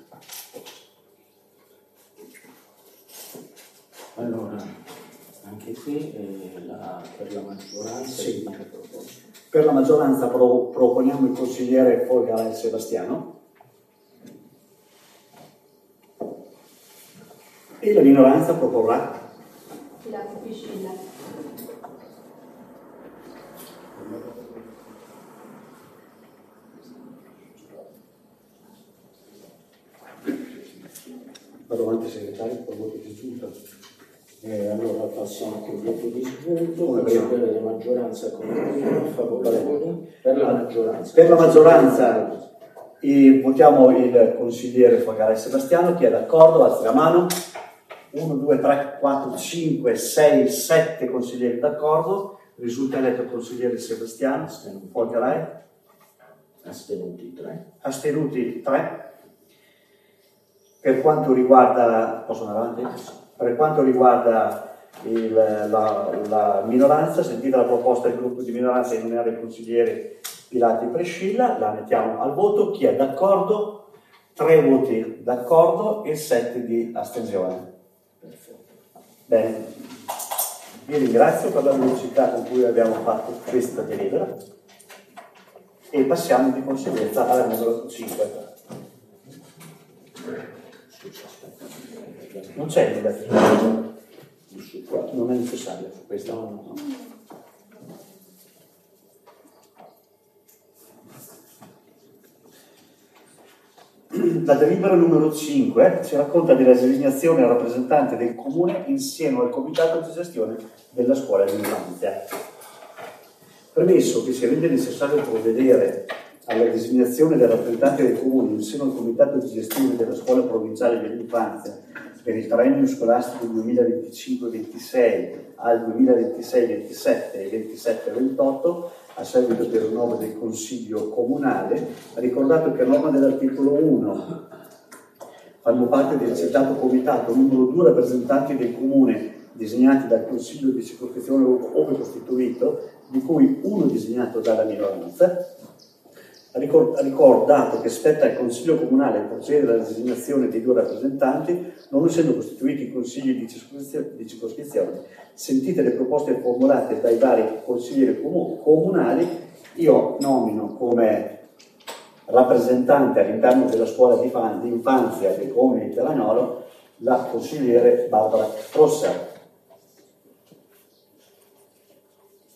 Allora, anche qui eh, la, per la maggioranza sì. è proposto. Per la maggioranza pro, proponiamo il consigliere Folgaray Sebastiano e la minoranza proporrà Pilati Piscilla. Vado avanti segretario per voto di giunta. Eh, allora passiamo anche il voto di svolto, consigliere di maggioranza come favorevoli per la maggioranza. Per la maggioranza eh, votiamo il consigliere Folgaray Sebastiano. Chi è d'accordo? Alzi la mano. uno, due, tre, quattro, cinque, sei, sette consiglieri d'accordo. Risulta eletto il consigliere Sebastiano. Folgaray. Astenuti tre. Astenuti tre. Per quanto riguarda, posso andare avanti? Per quanto riguarda il, la, la minoranza, sentita la proposta del gruppo di minoranza di nominare il consigliere Pilati Prescilla, la mettiamo al voto. Chi è d'accordo? Tre voti d'accordo e sette di astensione. Perfetto. Bene, vi ringrazio per la velocità con cui abbiamo fatto questa delibera e passiamo di conseguenza alla numero cinque. Non c'è il negazione, non è necessario su questo. No, no, no. La delibera numero cinque ci racconta della designazione al rappresentante del comune insieme al comitato di gestione della scuola di infanzia. Premesso che si rende necessario provvedere alla designazione del rappresentante del comune in seno al comitato di gestione della scuola provinciale dell'infanzia per il triennio scolastico duemilaventicinque ventisei al duemilaventisei ventisette e ventisette ventotto, a seguito del rinnovo del Consiglio Comunale, ha ricordato che a norma dell'articolo uno fanno parte del citato comitato numero due rappresentanti del comune designati dal Consiglio di circoscrizione ove costituito, di cui uno designato dalla minoranza. Ha ricordato che spetta al Consiglio Comunale procedere alla designazione dei due rappresentanti, non essendo costituiti i consigli di circoscrizione. Sentite le proposte formulate dai vari consiglieri comunali, io nomino come rappresentante all'interno della scuola di infanzia del comune di Teragnolo la consigliere Barbara Rossa.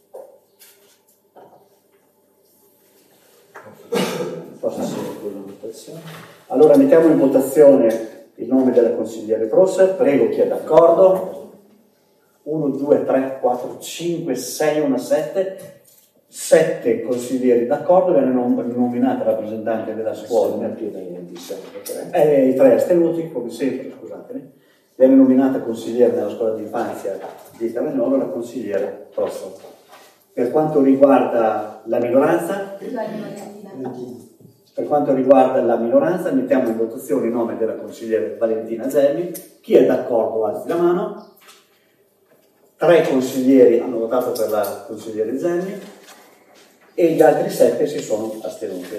Cosa segue la votazione? Allora mettiamo in votazione il nome della consigliere Prosser, prego chi è d'accordo. uno, due, tre, quattro, cinque, sei, uno, sette, sette consiglieri d'accordo, viene nominata rappresentante della scuola. Eh, I tre astenuti, come sempre, scusatemi. Viene nominata consigliere nella scuola di infanzia di Tavagnolo la consigliere Prosser. Per quanto riguarda la minoranza, per quanto riguarda la minoranza, mettiamo in votazione il nome della consigliere Valentina Zelli. Chi è d'accordo alzi la mano. Tre consiglieri hanno votato per la consigliere Zelli e gli altri sette si sono astenuti.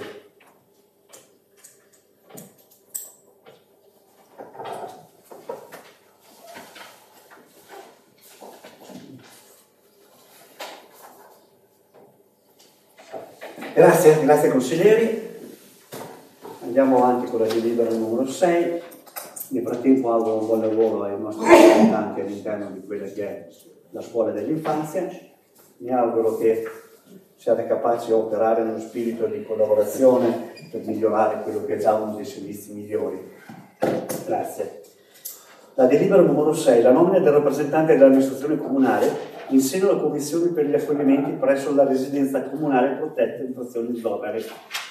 Grazie, grazie consiglieri. Andiamo avanti con la delibera numero sei. Nel frattempo auguro un buon lavoro ai nostri rappresentanti all'interno di quella che è la scuola dell'infanzia. Mi auguro che siate capaci di operare nello spirito di collaborazione per migliorare quello che è già uno dei servizi migliori. Grazie. La delibera numero sei, la nomina del rappresentante dell'amministrazione comunale in seno alla commissione per gli accoglimenti presso la residenza comunale protetta in frazione Zogari.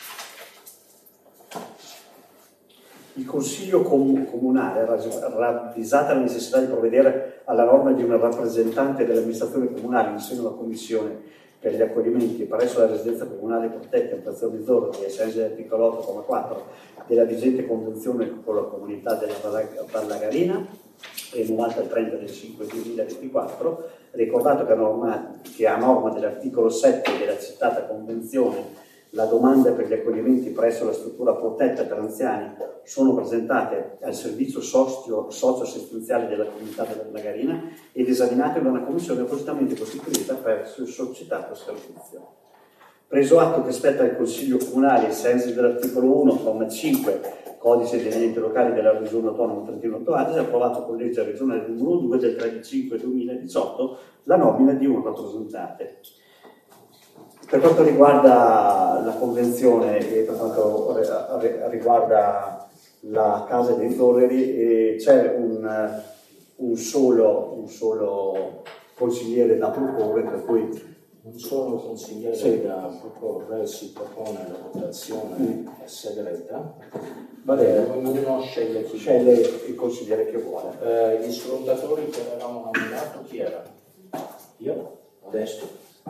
Il Consiglio Comunale, ravvisata la necessità di provvedere alla norma di un rappresentante dell'amministrazione comunale in seno alla Commissione per gli accoglimenti presso la residenza comunale protetta in frazione Zorro, ai sensi dell'articolo otto comma quattro della vigente convenzione con la comunità della Vallagarina rinnovata il trenta del cinque duemilaventiquattro, ricordato che a norma, che a norma dell'articolo sette della citata convenzione la domanda per gli accoglimenti presso la struttura protetta per anziani sono presentate al servizio socio-assistenziale della comunità della Vallagarina ed esaminate da una commissione appositamente costituita presso il succitato servizio. Preso atto che spetta al Consiglio Comunale, ai sensi dell'articolo uno, comma cinque, Codice degli enti locali della Regione Autonoma Trentino Alto Adige, approvato con legge regionale numero due del tre cinque duemiladiciotto, la nomina di un rappresentante. Per quanto riguarda la convenzione e per quanto riguarda la casa dei Torreri, c'è un, un, solo, un solo consigliere da proporre, per cui un solo consigliere sì. da proporre, si propone la votazione mm. segreta. Va bene, ognuno sceglie chi sceglie il consigliere che vuole. Eh, gli scrutatori che avevamo nominato chi era? Io? Adesso.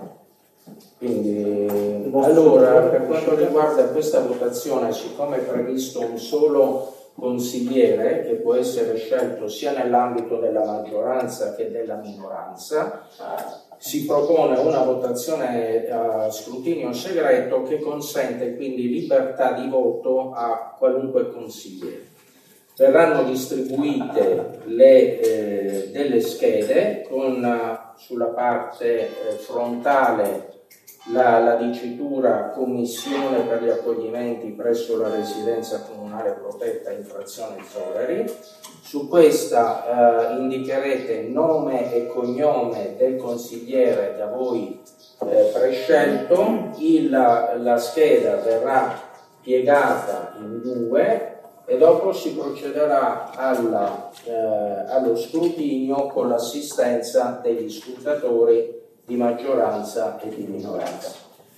Quindi, allora, per quanto riguarda questa votazione, siccome è previsto un solo consigliere che può essere scelto sia nell'ambito della maggioranza che della minoranza, si propone una votazione a scrutinio segreto che consente quindi libertà di voto a qualunque consigliere. Verranno distribuite le, eh, delle schede con uh, sulla parte eh, frontale La, la dicitura Commissione per gli accoglimenti presso la residenza comunale protetta in frazione Zogari. Su questa eh, indicherete nome e cognome del consigliere da voi eh, prescelto. Il, la scheda verrà piegata in due e dopo si procederà alla, eh, allo scrutinio con l'assistenza degli scrutatori di maggioranza e di minoranza.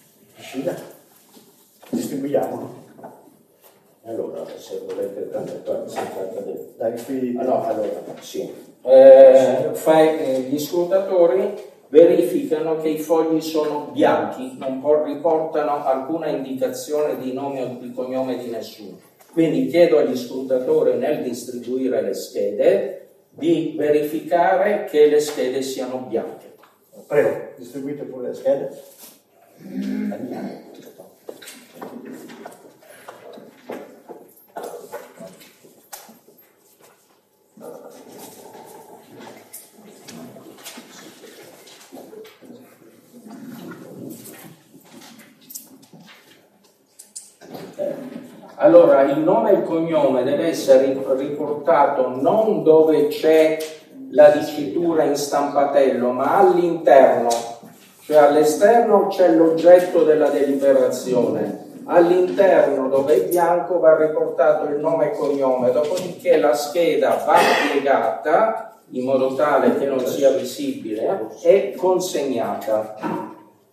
Distribuiamo. Allora, se volete tante cose, si tratta di... Dai, qui... ah, no, allora, sì. Eh, fai, eh, gli scrutatori verificano che i fogli sono bianchi, non riportano alcuna indicazione di nome o di cognome di nessuno. Quindi chiedo agli scrutatori nel distribuire le schede di verificare che le schede siano bianche. Prego, distribuite pure le schede. Allora, il nome e il cognome deve essere riportato non dove c'è la dicitura in stampatello, ma all'interno, cioè all'esterno c'è l'oggetto della deliberazione, all'interno dove è bianco va riportato il nome e cognome, dopodiché la scheda va piegata in modo tale che non sia visibile e consegnata.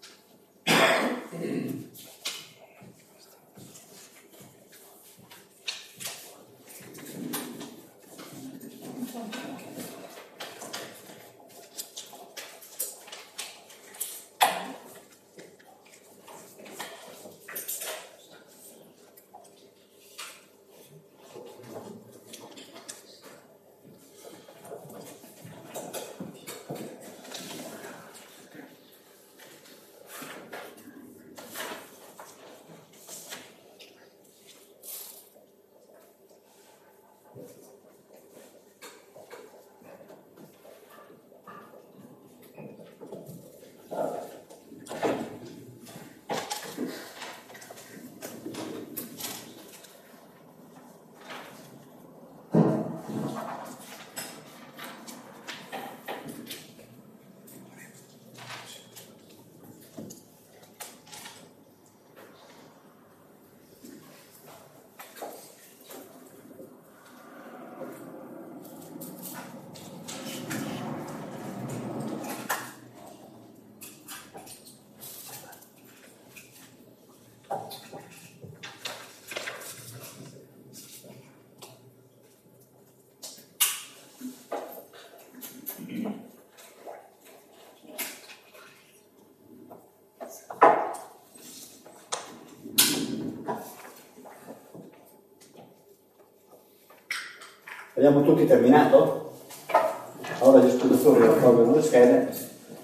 Abbiamo tutti terminato? Ora gli scrutatori raccolgono le schede.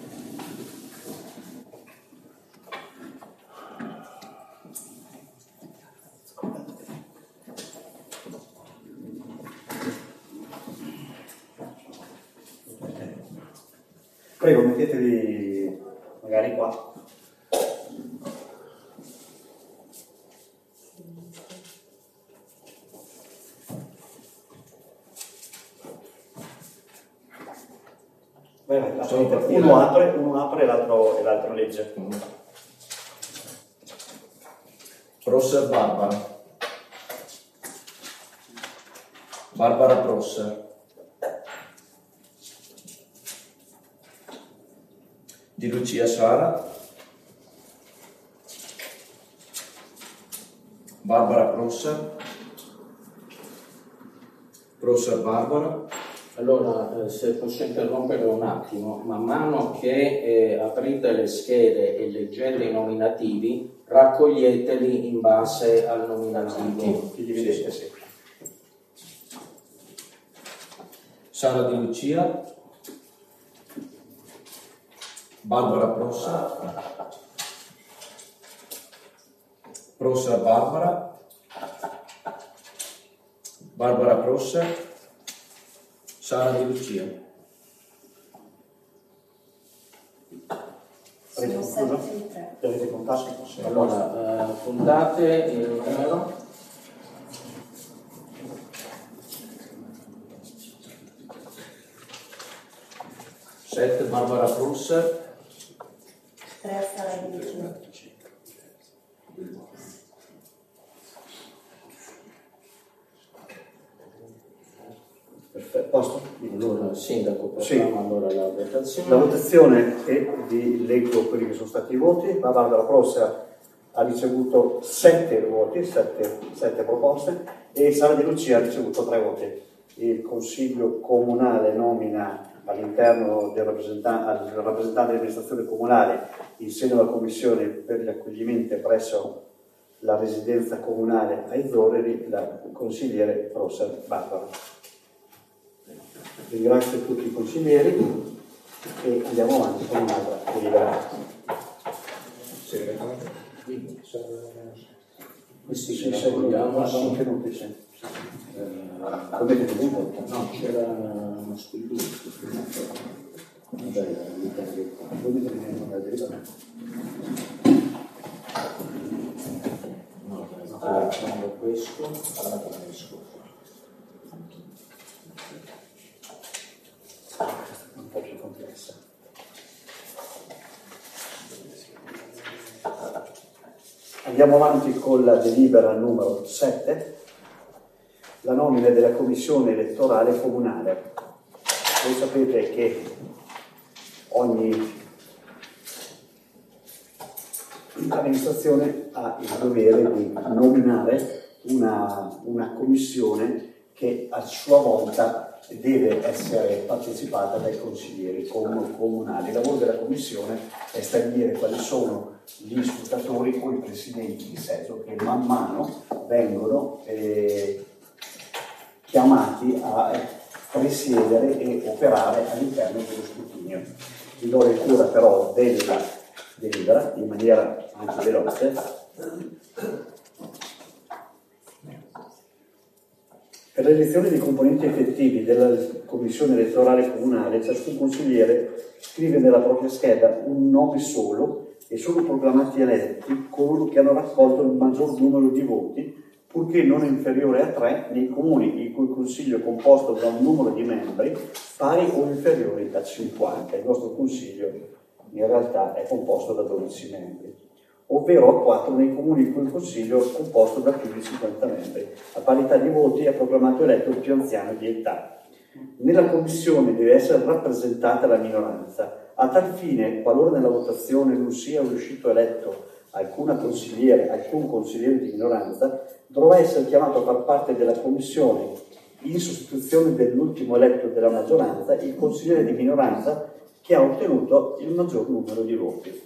Prego, mettetevi magari qua. Uno apre, uno apre e l'altro, e l'altro legge. Prosser Barbara. Barbara Prosser. Di Lucia Sara. Barbara Prosser. Prosser Barbara. Allora, eh, se posso interrompere un attimo, man mano che eh, aprite le schede e leggete i nominativi, raccoglieteli in base al nominativo. Chi dividete, sì. Sara Di Lucia, Barbara Prosser, Prosser Barbara, Barbara Prosser, Sara Di Lucia. Avete concluso? Avete contato? Allora, eh, contate il numero. sette Barbara Prosser. tre Sara Di Lucia. Perfetto, posto? Allora, sindaco, proclama Sì. allora la votazione. La votazione, e vi leggo quelli che sono stati i voti. La Barbara Prosser ha ricevuto sette voti, sette proposte, e Sara Di Lucia ha ricevuto tre voti. Il Consiglio Comunale nomina all'interno del rappresentante, del rappresentante dell'amministrazione comunale in seno alla Commissione per gli accoglimenti presso la residenza comunale ai Zoreri la consigliere Prosser Barbara. Ringrazio tutti i consiglieri e andiamo avanti con un'altra delibera. Questi Sì, ce sì, la vogliamo, sono sì. tenuti, sì. Come vedete voi? No, c'era uno squillino. Vabbè, Voi mi tenete una delibera? no, allora, prendo questo, allora questo. Un po' più complessa. Andiamo avanti con la delibera numero sette, la nomina della commissione elettorale comunale. Voi sapete che ogni amministrazione ha il dovere di nominare una, una commissione che a sua volta deve essere partecipata dai consiglieri comunali. Il lavoro della commissione è stabilire quali sono gli scrutatori o i presidenti di seggio che man mano vengono eh, chiamati a presiedere e operare all'interno dello scrutinio. Vi do lettura però della delibera in maniera anche veloce. Per l'elezione dei componenti effettivi della commissione elettorale comunale, ciascun consigliere scrive nella propria scheda un nome solo e sono proclamati eletti coloro che hanno raccolto il maggior numero di voti, purché non inferiore a tre nei comuni il cui consiglio è composto da un numero di membri pari o inferiore a cinquanta. Il nostro consiglio in realtà è composto da dodici membri, ovvero a quattro nei comuni il cui consiglio è composto da più di cinquanta membri. A parità di voti è proclamato eletto il più anziano di età. Nella commissione deve essere rappresentata la minoranza. A tal fine, qualora nella votazione non sia riuscito eletto alcuna consigliere, alcun consigliere di minoranza, dovrà essere chiamato a far parte della commissione in sostituzione dell'ultimo eletto della maggioranza il consigliere di minoranza che ha ottenuto il maggior numero di voti.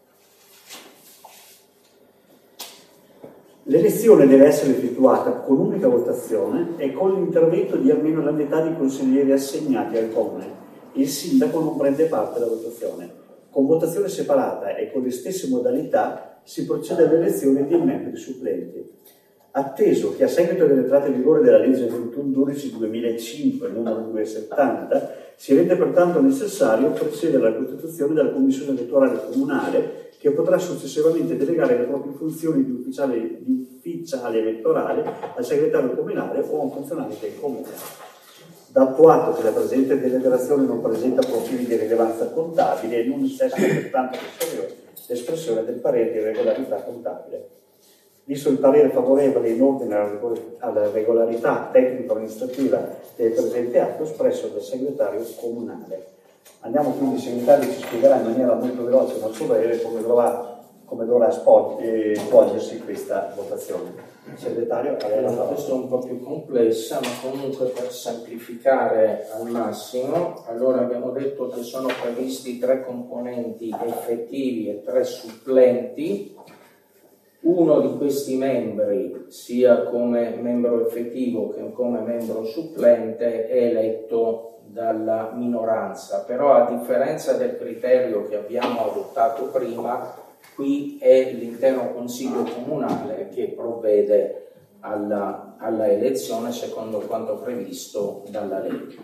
L'elezione deve essere effettuata con unica votazione e con l'intervento di almeno la metà dei consiglieri assegnati al comune. Il sindaco non prende parte alla votazione. Con votazione separata e con le stesse modalità si procede all'elezione dei membri supplenti. Atteso che a seguito dell'entrata in vigore della legge ventuno dodici duemilacinque, numero duecentosettanta, si rende pertanto necessario procedere alla costituzione della commissione elettorale comunale che potrà successivamente delegare le proprie funzioni di ufficiale, di ufficiale elettorale al segretario comunale o a un funzionario del comune. Dato atto che la presente deliberazione non presenta profili di rilevanza contabile e non necessita pertanto l'espressione del parere di regolarità contabile. Visto il parere favorevole in ordine alla regolarità tecnico-amministrativa del presente atto espresso dal segretario comunale. Andiamo quindi, il segretario ci spiegherà in maniera molto veloce e molto breve come dovrà, come dovrà svolgersi questa votazione. Il segretario, allora, questo è un po' più complessa, ma comunque per semplificare al massimo, allora abbiamo detto che sono previsti tre componenti effettivi e tre supplenti. Uno di questi membri, sia come membro effettivo che come membro supplente, è eletto dalla minoranza, però a differenza del criterio che abbiamo adottato prima, qui è l'intero consiglio comunale che provvede alla, alla elezione secondo quanto previsto dalla legge.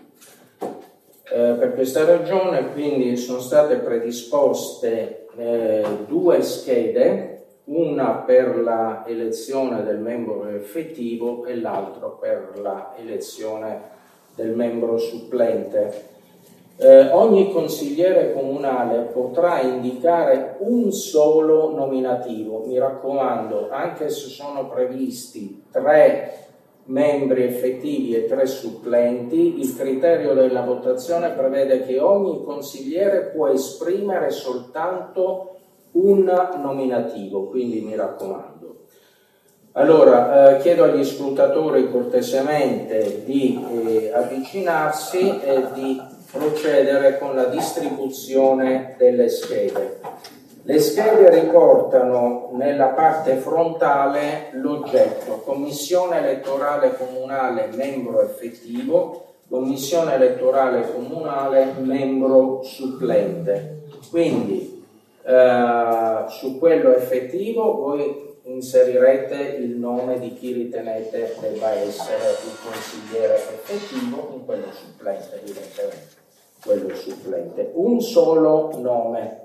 Eh, per questa ragione quindi sono state predisposte eh, due schede, una per la elezione del membro effettivo e l'altro per la elezione del membro supplente. Eh, ogni consigliere comunale potrà indicare un solo nominativo. Mi raccomando, anche se sono previsti tre membri effettivi e tre supplenti, il criterio della votazione prevede che ogni consigliere può esprimere soltanto un nominativo, quindi mi raccomando. Allora, eh, chiedo agli scrutatori cortesemente di eh, avvicinarsi e di procedere con la distribuzione delle schede. Le schede riportano nella parte frontale l'oggetto: Commissione elettorale comunale membro effettivo, Commissione elettorale comunale membro supplente. Quindi Uh, su quello effettivo voi inserirete il nome di chi ritenete debba essere il consigliere effettivo, in quello supplente evidentemente quello supplente, un solo nome.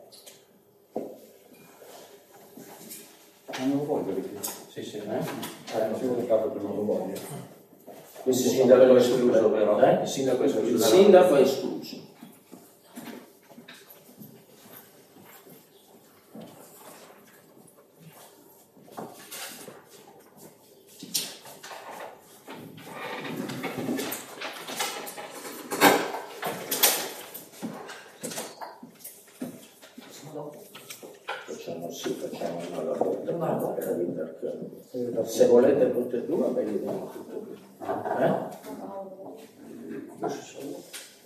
Non lo voglio dire. Sì, sì, eh? Eh, non si vuole farlo per non lo voglio. Questo sindaco è escluso, vero? Eh? Il sindaco è escluso. Il sindaco è escluso. facciamo sì, facciamo una alla volta, magari, perché se volete tutte e due ve li diamo tutte e due. Eh?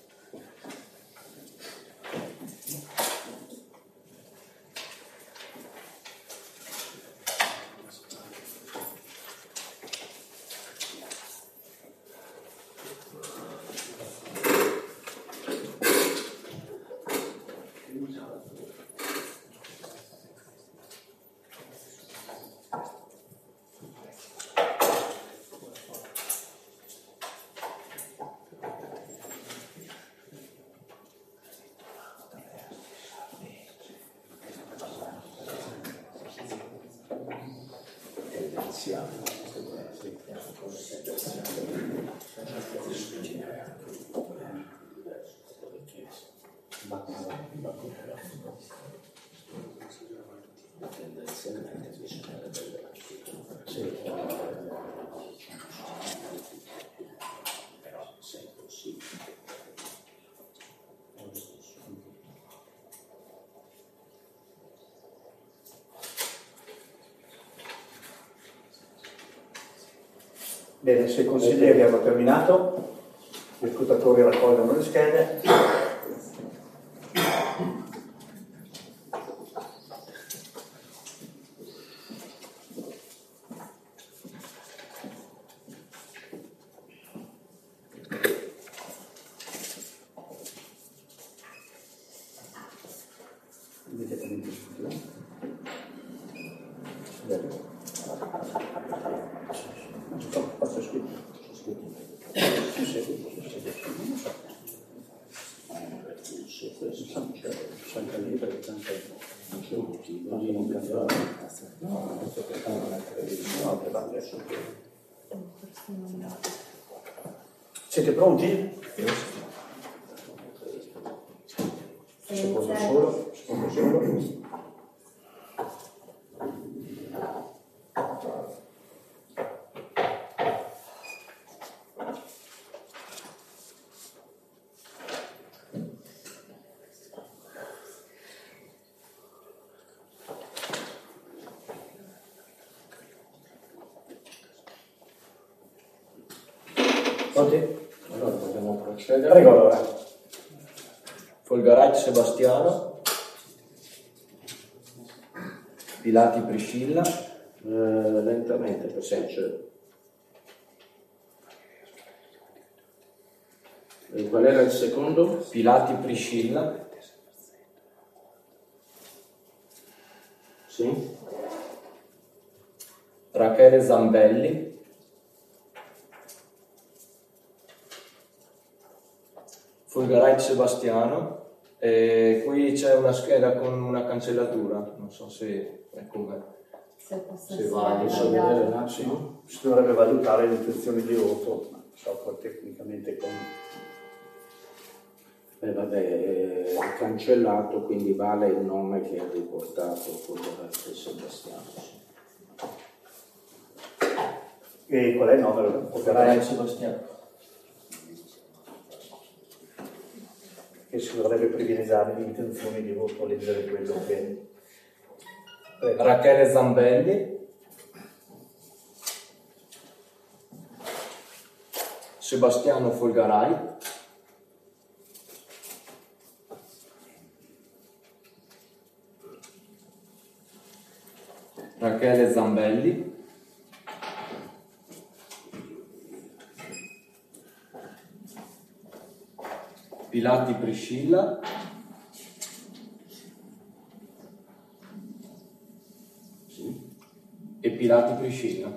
Bene, se i consiglieri hanno terminato, gli scrutatori raccolgono le schede. Immediatamente subito. Bene. Forse scritto. Sì, sì. Siete pronti? Secondo solo, secondo solo. Allora dobbiamo procedere. Prego allora. Folgarati Sebastiano, Pilati Priscilla, Eh, lentamente perché c'è. E qual era il secondo? Pilati Priscilla, Sì. Rachele Zambelli, Folgarati Sebastiano, e qui c'è una scheda con una cancellatura, non so se è come, Se posso se essere vale. Posso vedere un attimo? Si dovrebbe valutare le intenzioni di voto, ma so poi tecnicamente come. Eh, vabbè, è cancellato, quindi vale il nome che ha riportato Folgarati Sebastiano. Sì. E qual è il nome? Folgarati Sebastiano. Che si dovrebbe privilegiare le intenzioni di voto, leggere quello che. Prego. Rachele Zambelli, Sebastiano Folgarai, Rachele Zambelli, Pilati Priscilla, Sì. e Pilati Priscilla.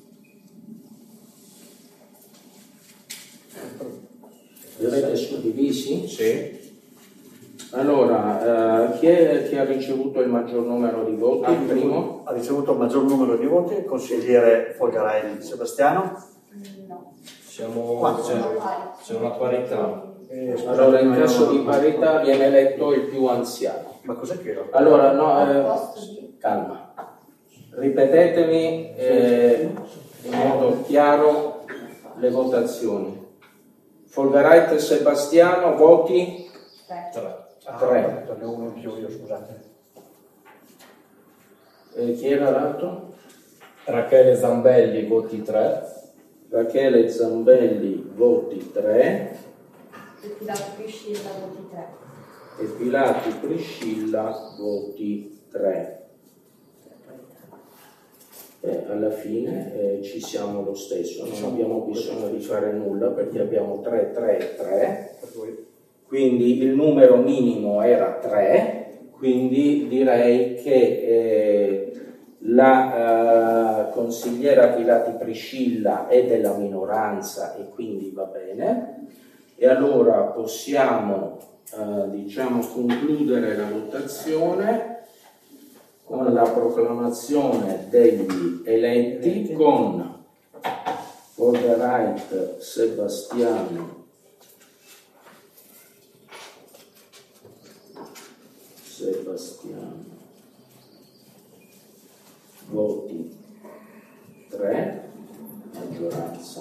Li avete suddivisi? Sì. Allora, eh, chi, è, chi ha ricevuto il maggior numero di voti? Il primo? Ha ricevuto il maggior numero di voti, il consigliere Folgarai Sebastiano. No. Siamo, c'è, c'è una parità. Eh, scusate, Allora, in ma caso io- di parità viene eletto il più anziano. Ma cos'è che io? Allora, no, Al eh, posto di... calma. Ripetetemi eh, in modo chiaro le votazioni. Folgarati Sebastiano, voti? Tre. Tre. Ah, tre. ne ho uno in più io, scusate. Eh, chi era l'altro? Rachele Zambelli, voti tre. Rachele Zambelli, voti tre. E Pilato Priscilla, voti tre. E Pilati Priscilla, voti tre. Eh, alla fine eh, ci siamo lo stesso, non abbiamo bisogno di fare nulla perché abbiamo tre, tre, tre, quindi il numero minimo era tre, quindi direi che eh, la eh, consigliera Pilati Priscilla è della minoranza e quindi va bene, e allora possiamo eh, diciamo concludere la votazione con la proclamazione degli eletti con for the right Sebastiano Sebastiano voti tre, maggioranza.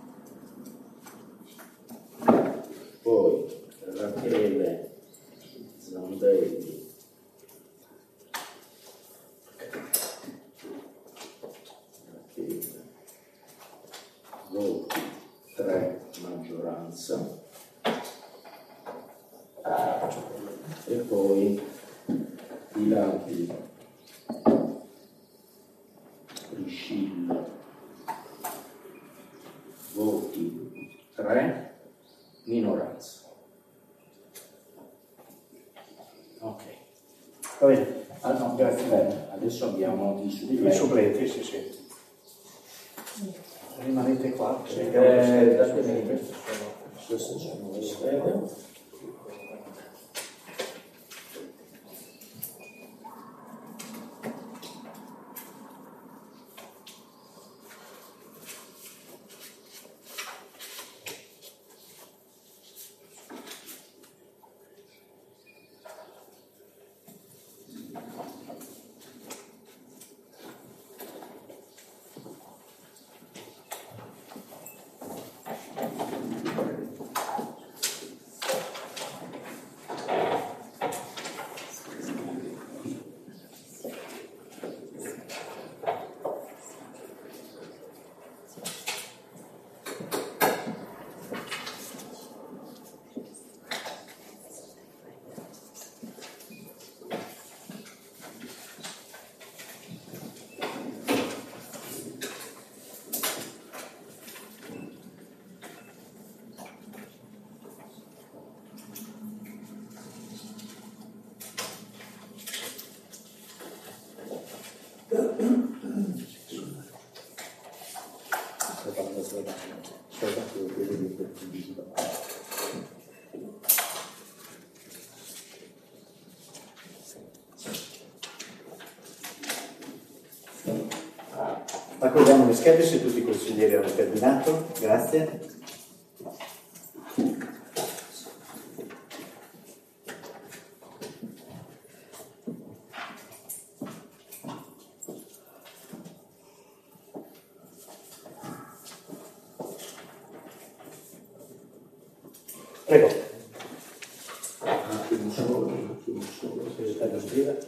Poi Rachele Zambelli voti tre, maggioranza. E poi Pilati Priscilla voti tre, minoranza. Ok. Va bene. Ah, no, grazie. Bene, adesso abbiamo i supplenti. I supplenti, sì, sì. Rimanete qua. Sì, eh, datemi queste sono, queste sono le schede. Accordiamo le schede se tutti i consiglieri hanno terminato. Grazie. Prego. Un attimo solo, un attimo solo, se aspetta a scrivere.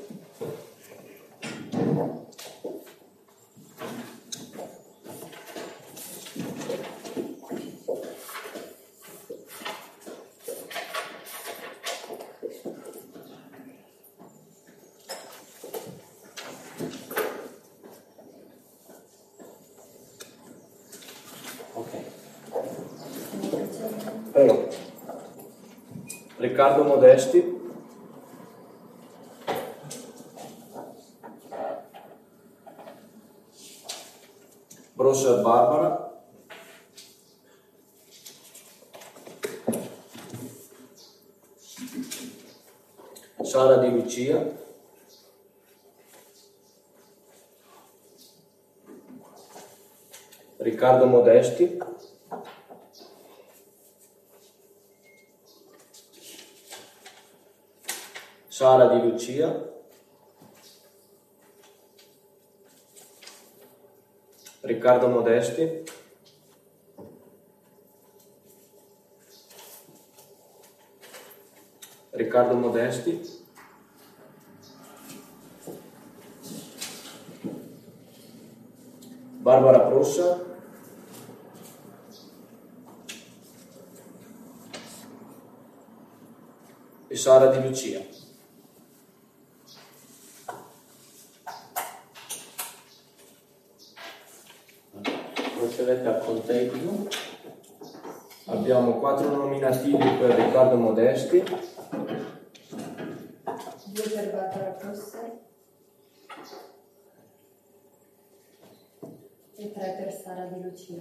Prego. Riccardo Modesti. Brosser Barbara. Sara Di Lucia. Riccardo Modesti. Sara Di Lucia. Riccardo Modesti. Riccardo Modesti. Barbara Prossa, e Sara Di Lucia. Procedete al conteggio. Abbiamo quattro nominativi per Riccardo Modesti, Due per Barbara Prossa e tre per Sara Di Lucia.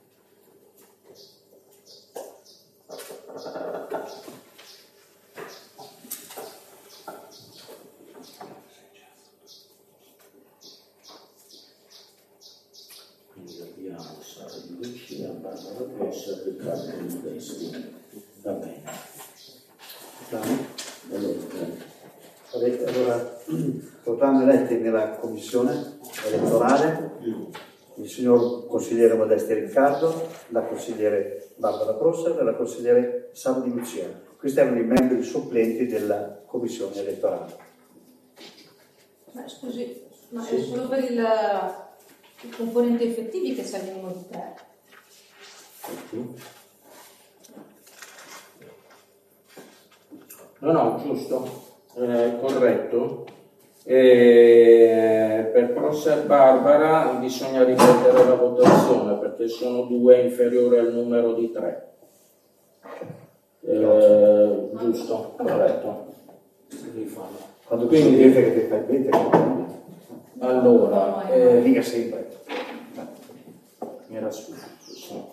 Quindi abbiamo Sara Di Lucia, Barbara Prossa e Riccardo Modesti. Va bene. Allora, allora potranno eletti nella commissione elettorale il signor consigliere Modesti Riccardo, la consigliere Barbara Prossa e la consigliere Sara Di Lucia. Questi erano i membri supplenti della commissione elettorale. Ma scusi, ma è solo per il, i componenti effettivi che c'è il minimo di tre? No, no, giusto, eh, corretto. E per Prossa e Barbara bisogna ripetere la votazione perché sono due inferiori al numero di tre. Eh, giusto, corretto. Rifallo. Quando Quindi- quindi che ti fai bene, Allora, eh, mica sempre. era subito.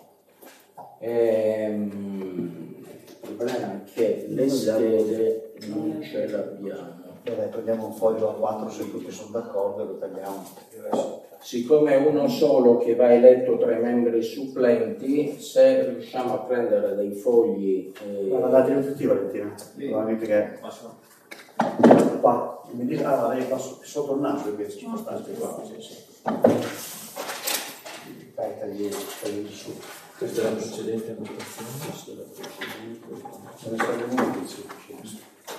Ehm, il problema è che le schede non ce l'abbiamo. Beh, prendiamo un foglio a quattro se tutti sono d'accordo e lo tagliamo. Siccome è uno solo che va eletto tra i membri supplenti, se riusciamo a prendere dei fogli eh, Ma dateli tutti, Valentina. Probabilmente che qua. Mi dice, ah, lei qua so- sotto il naso invece ci spostate qua. Sì, sì. Dai, tagli, tagli su. Questa è la precedente votazione. Ce ne sono venuti, sì, sì.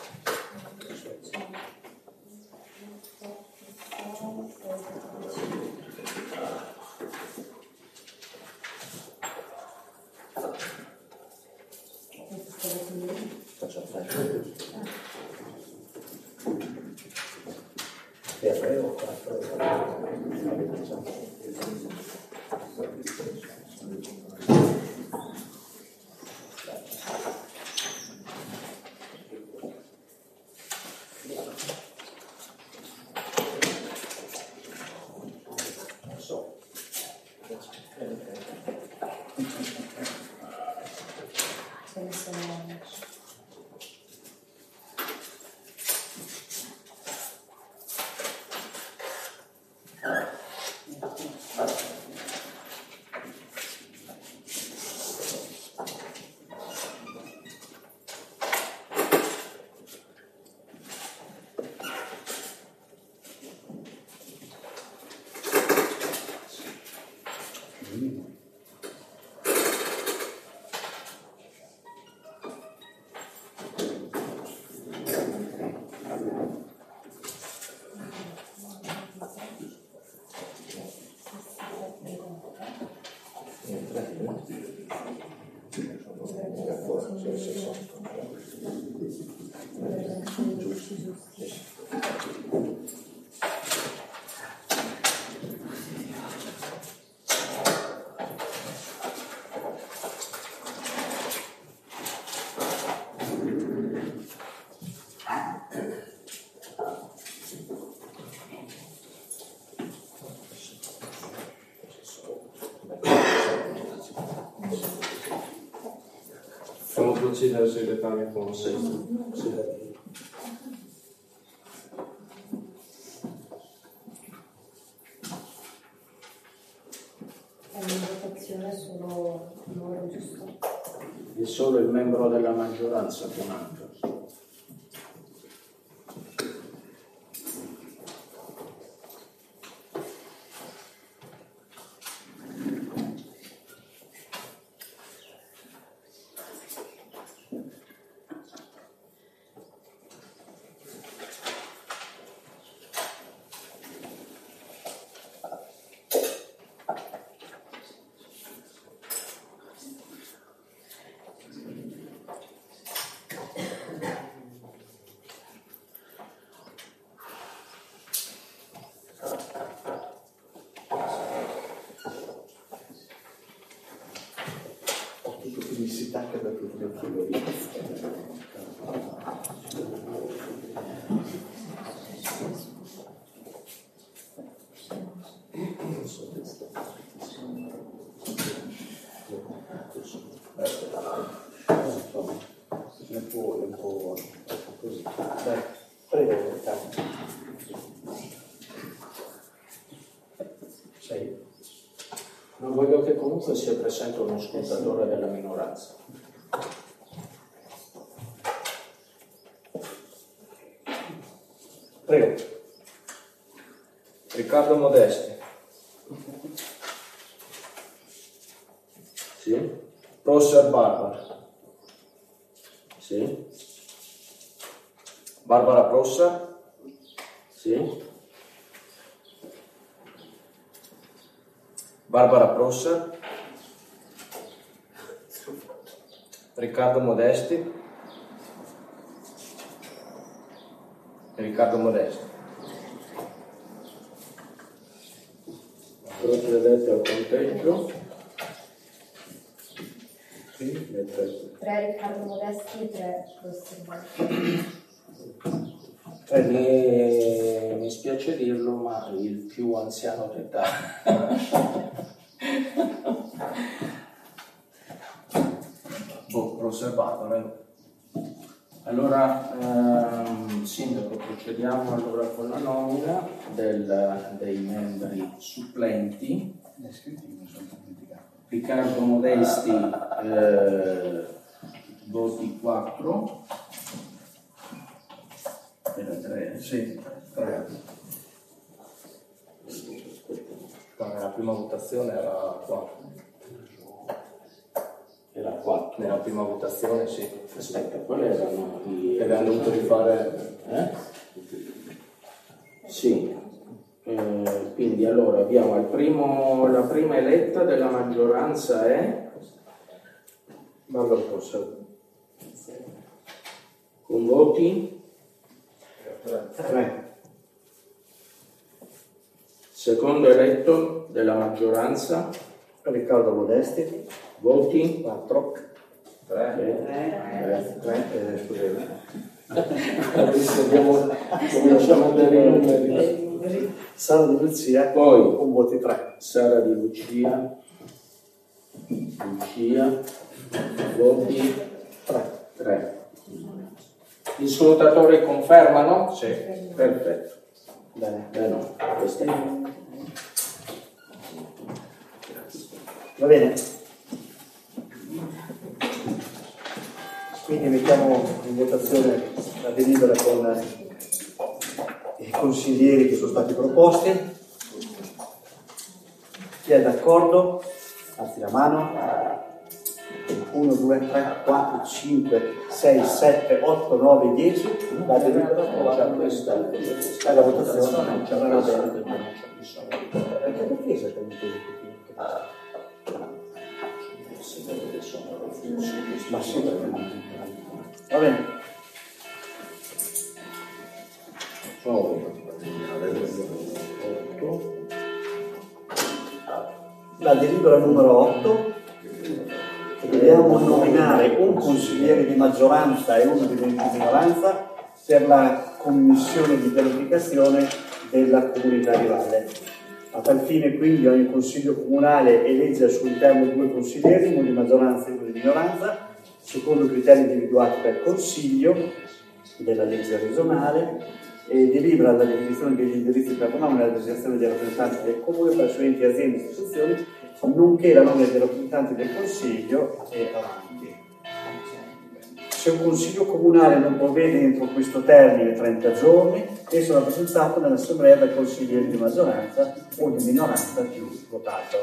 Faccio fare. E tre o quattro. Ce ne sono. Facciamo procedere al segretario con sé. È una votazione solo loro, giusto? è solo il membro della maggioranza che manca. stacca da tutti i fili. Un po', un po' così. Dai, prego. Sei. Non voglio che comunque sia presente uno scrutatore della minoranza. Prego. Riccardo Modesti. Sì? Prosser Barbara. Sì? Barbara Prosser. Sì? Barbara Prosser. Riccardo Modesti. Riccardo Modesti. Procedete al conteggio. Sì, le tre. Tre Riccardo Modesti e tre Tre. Mi, mi spiace dirlo, ma il più anziano d'età. Boh, Prosser Barbara. Allora, ehm, Sindaco, procediamo allora con la nomina del, dei membri supplenti. Riccardo Modesti, eh, voti quattro. Era tre, sì, tre. La prima votazione era quattro. Era quattro. Nella prima votazione sì. Aspetta, quali erano i... E abbiamo dovuto rifare. Eh? Sì. Eh, quindi allora abbiamo il primo, la prima eletta della maggioranza è Barbara Prosser. con voti Tre. secondo eletto della maggioranza Riccardo Modesti. voti Quattro. tre, tre. Eh, scusate. Adesso abbiamo cominciamo a dare i numeri. Sara Di Lucia. Poi con voti tre. Sara Di Lucia, Lucia, voti Tre. tre. I scrutatori confermano? Sì. Perfetto. Bene. Bene, questo è. Va bene. Quindi mettiamo in votazione la delibera con i consiglieri che sono stati proposti. Chi è d'accordo? Alzi la mano. uno, due, tre, quattro, cinque, sei, sette, otto, nove, dieci. La delibera approvata. Questa È la votazione. C'è una bene. Anche perché sei stato così? Ma sì, perché no. Va bene. La delibera numero otto. Dobbiamo nominare un consigliere di maggioranza e uno di minoranza per la commissione di pianificazione della comunità di Valle. A tal fine quindi ogni consiglio comunale elegge al suo interno due consiglieri, uno di maggioranza e uno di minoranza, secondo i criteri individuati dal consiglio della legge regionale, e delibera la definizione degli indirizzi per la nomina e la designazione dei rappresentanti del comune presso enti, aziende e istituzioni, nonché la nomina dei rappresentanti del consiglio e avanti. Se un consiglio comunale non provvede entro questo termine trenta giorni, esso è rappresentato nell'assemblea dal consigliere di maggioranza o di minoranza più votato.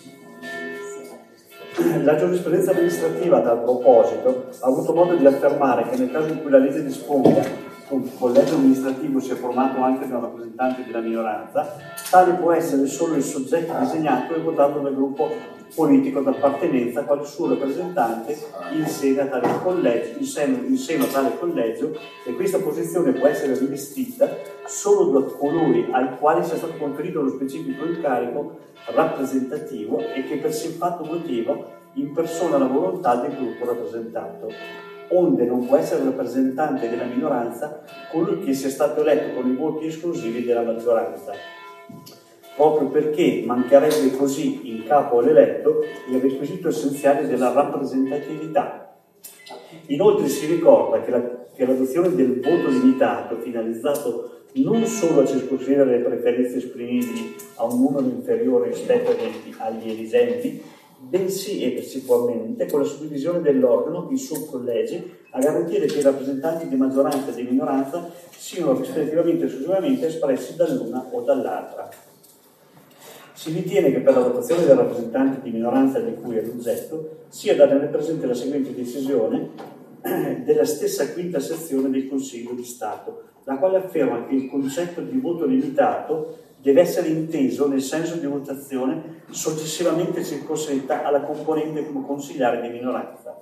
La giurisprudenza amministrativa a tal proposito ha avuto modo di affermare che nel caso in cui la legge disponga che un collegio amministrativo sia formato anche da un rappresentante della minoranza, tale può essere solo il soggetto disegnato e votato dal gruppo politico d'appartenenza quale suo rappresentante in seno a tale collegio, in seno, in seno a tale collegio, e questa posizione può essere rivestita solo da colui ai quali sia stato conferito lo specifico incarico rappresentativo e che per siffatto motivo impersona la volontà del gruppo rappresentato, onde non può essere rappresentante della minoranza colui che sia stato eletto con i voti esclusivi della maggioranza, proprio perché mancherebbe così in capo all'eletto il requisito essenziale della rappresentatività. Inoltre si ricorda che, la, che l'adozione del voto limitato, finalizzato non solo a circoscrivere le preferenze esprimibili a un numero inferiore rispetto agli, agli eligenti, bensì e principalmente con la suddivisione dell'organo in subcollegi a garantire che i rappresentanti di maggioranza e di minoranza siano rispettivamente e esclusivamente espressi dall'una o dall'altra. Si ritiene che per la votazione dei rappresentanti di minoranza di cui è l'oggetto sia da tenere presente la seguente decisione della stessa quinta sezione del Consiglio di Stato, la quale afferma che il concetto di voto limitato deve essere inteso nel senso di votazione successivamente circoscritta alla componente come consigliare di minoranza.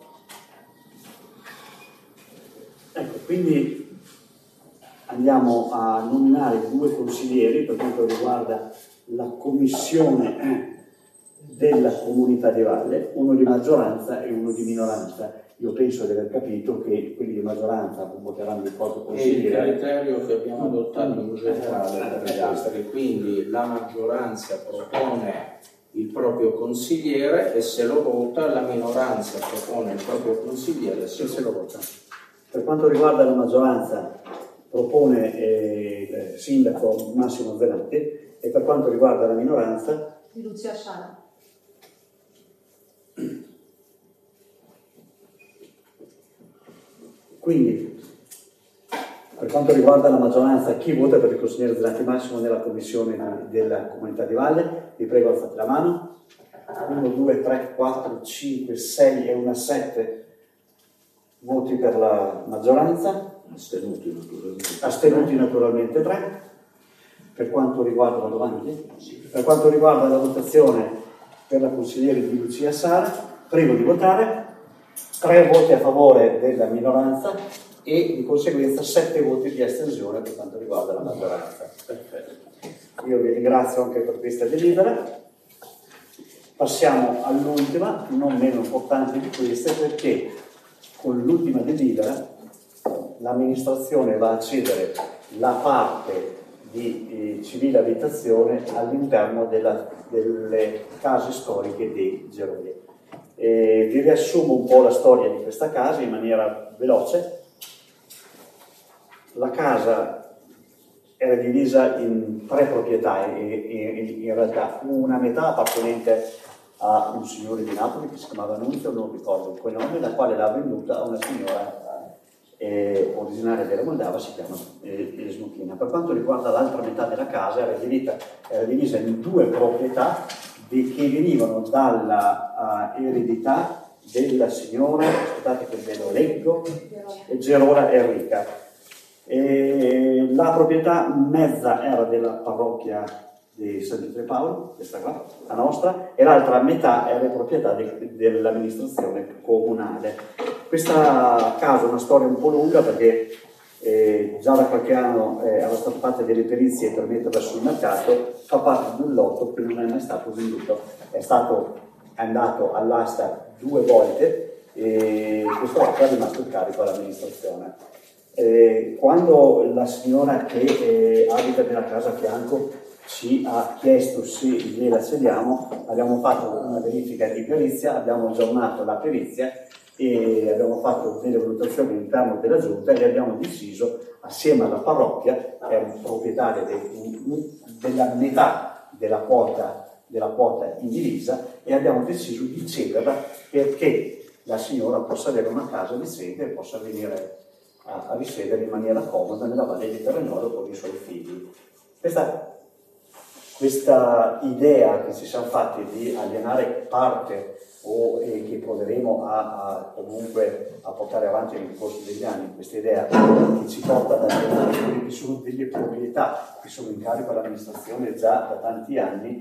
Ecco, quindi andiamo a nominare due consiglieri per quanto riguarda la commissione della Comunità di Valle, uno di maggioranza e uno di minoranza. Io penso di aver capito che quelli di maggioranza voteranno il proprio consigliere. È il criterio che abbiamo adottato in generale per gli altri, quindi la maggioranza propone il proprio consigliere e se lo vota, la minoranza propone il proprio consigliere se, se lo vota. Per quanto riguarda la maggioranza propone eh, il sindaco Massimo Zenatti e per quanto riguarda la minoranza di Lucia Sciara. Quindi, per quanto riguarda la maggioranza, chi vota per il consigliere Zenatti Massimo nella commissione della Comunità di Valle? Vi prego, alzate la mano. uno, due, tre, quattro, cinque, sei e una sette voti per la maggioranza. Astenuti naturalmente. Astenuti naturalmente tre. Per quanto riguarda la domanda? Sì. Per quanto riguarda la votazione per la consigliere di Lucia Sara, prego di votare. Tre voti a favore della minoranza e di conseguenza sette voti di astensione per quanto riguarda la maggioranza. Perfetto. Io vi ringrazio anche per questa delibera. Passiamo all'ultima, non meno importante di queste, perché con l'ultima delibera l'amministrazione va a cedere la parte di eh, civile abitazione all'interno della, delle case storiche dei Geroli. Eh, vi riassumo un po' la storia di questa casa in maniera veloce. La casa era divisa in tre proprietà e, e, in realtà una metà appartenente a un signore di Napoli che si chiamava Nunzio, non ricordo il cognome, la quale l'ha venduta a una signora eh, originaria della Moldava, si chiama eh, Snuchina. Per quanto riguarda l'altra metà della casa era divisa, era divisa in due proprietà che venivano dalla uh, eredità della signora, aspettate che ve lo leggo, Gerola Enrica. E la proprietà mezza era della parrocchia di San Pietro Paolo, questa qua, la nostra, e l'altra metà era proprietà de- dell'amministrazione comunale. Questa casa è una storia un po' lunga perché Eh, già da qualche anno eh, erano state fatte delle perizie per metterla sul mercato, fa parte di un lotto che non è mai stato venduto, è stato è andato all'asta due volte e questo lotto è rimasto in carico all'amministrazione. Eh, quando la signora che eh, abita nella casa a fianco ci ha chiesto se gliela cediamo, abbiamo fatto una verifica di perizia, abbiamo aggiornato la perizia e abbiamo fatto delle valutazioni all'interno della giunta e abbiamo deciso assieme alla parrocchia, che è proprietaria de, della metà della quota, della quota indivisa, e abbiamo deciso di cederla perché la signora possa avere una casa decente e possa venire a, a risiedere in maniera comoda nella Valle di Terranolo con i suoi figli. Questa, questa idea che ci siamo fatti di alienare parte o eh, che proveremo a, a comunque a portare avanti nel corso degli anni, questa idea che ci porta ad alienare quelle che sono delle proprietà che sono in carico all'amministrazione già da tanti anni,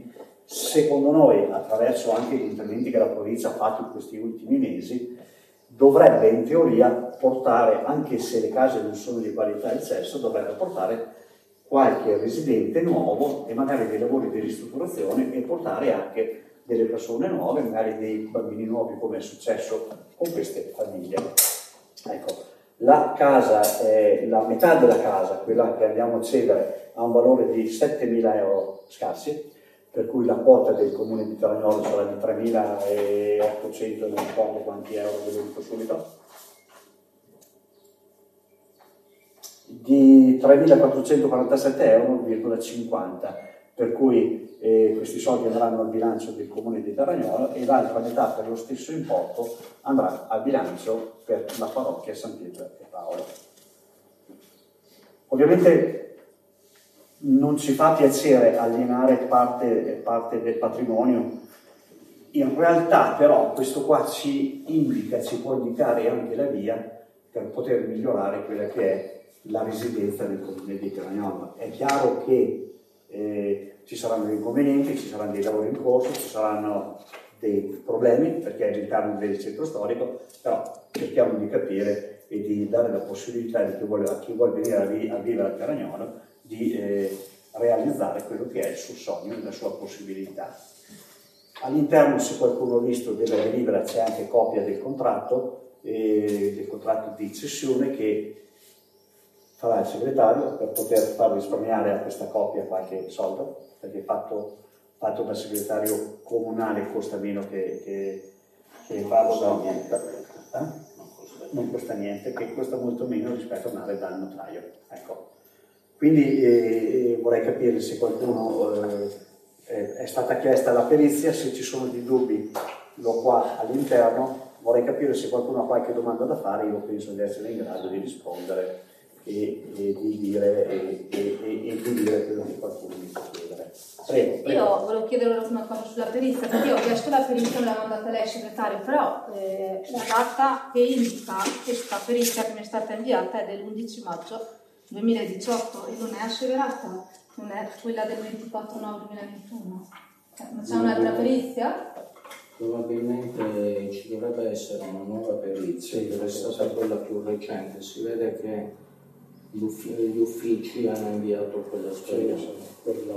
secondo noi, attraverso anche gli interventi che la provincia ha fatto in questi ultimi mesi, dovrebbe in teoria portare, anche se le case non sono di qualità eccesso, dovrebbe portare qualche residente nuovo e magari dei lavori di ristrutturazione e portare anche delle persone nuove, magari dei bambini nuovi, come è successo con queste famiglie. Ecco, la casa, eh, la metà della casa, quella che andiamo a cedere, ha un valore di settemila euro scarsi, per cui la quota del comune di Taragnolo sarà di tremilaottocento, non ricordo quanti euro, ve lo dico subito, di tremilaquattrocentoquarantasette euro virgola cinquanta, per cui eh, questi soldi andranno al bilancio del comune di Taragnolo e l'altra metà per lo stesso importo andrà al bilancio per la parrocchia San Pietro e Paolo. Ovviamente non ci fa piacere alienare parte, parte del patrimonio, in realtà però questo qua ci indica, ci può indicare anche la via per poter migliorare quella che è la residenza del comune di Taragnolo. È chiaro che eh, ci saranno dei inconvenienti, ci saranno dei lavori in corso, ci saranno dei problemi perché è all'interno del centro storico, però cerchiamo di capire e di dare la possibilità di chi vuole, a chi vuole venire a, vi, a vivere a Taragnolo di eh, realizzare quello che è il suo sogno e la sua possibilità. All'interno, se qualcuno ha visto, della delibera c'è anche copia del contratto, eh, del contratto di cessione che farà il segretario per poter far risparmiare a questa copia qualche soldo, perché fatto, fatto dal segretario comunale costa meno che, che, che farlo da niente. Eh? Non costa niente, che costa molto meno rispetto a andare dal notaio. Ecco. Quindi eh, vorrei capire se qualcuno eh, è stata chiesta la perizia, se ci sono dei dubbi l'ho qua all'interno, vorrei capire se qualcuno ha qualche domanda da fare, io penso di essere in grado di rispondere e, e, di, dire, e, e, e, e di dire quello che qualcuno mi può chiedere. Prego, prego. Io volevo chiedere una cosa sulla perizia, perché io ho chiesto la perizia, me l'ha mandata lei segretario, però eh, la data che indica questa perizia che mi è stata inviata è dell'undici maggio duemiladiciotto e non è asseverata, non è quella del ventiquattro nove duemilaventuno. Eh, ma c'è un'altra perizia? Probabilmente ci dovrebbe essere una nuova perizia, che è stata quella più recente. Si vede che gli, uffici, gli uffici hanno inviato quella spesa, quella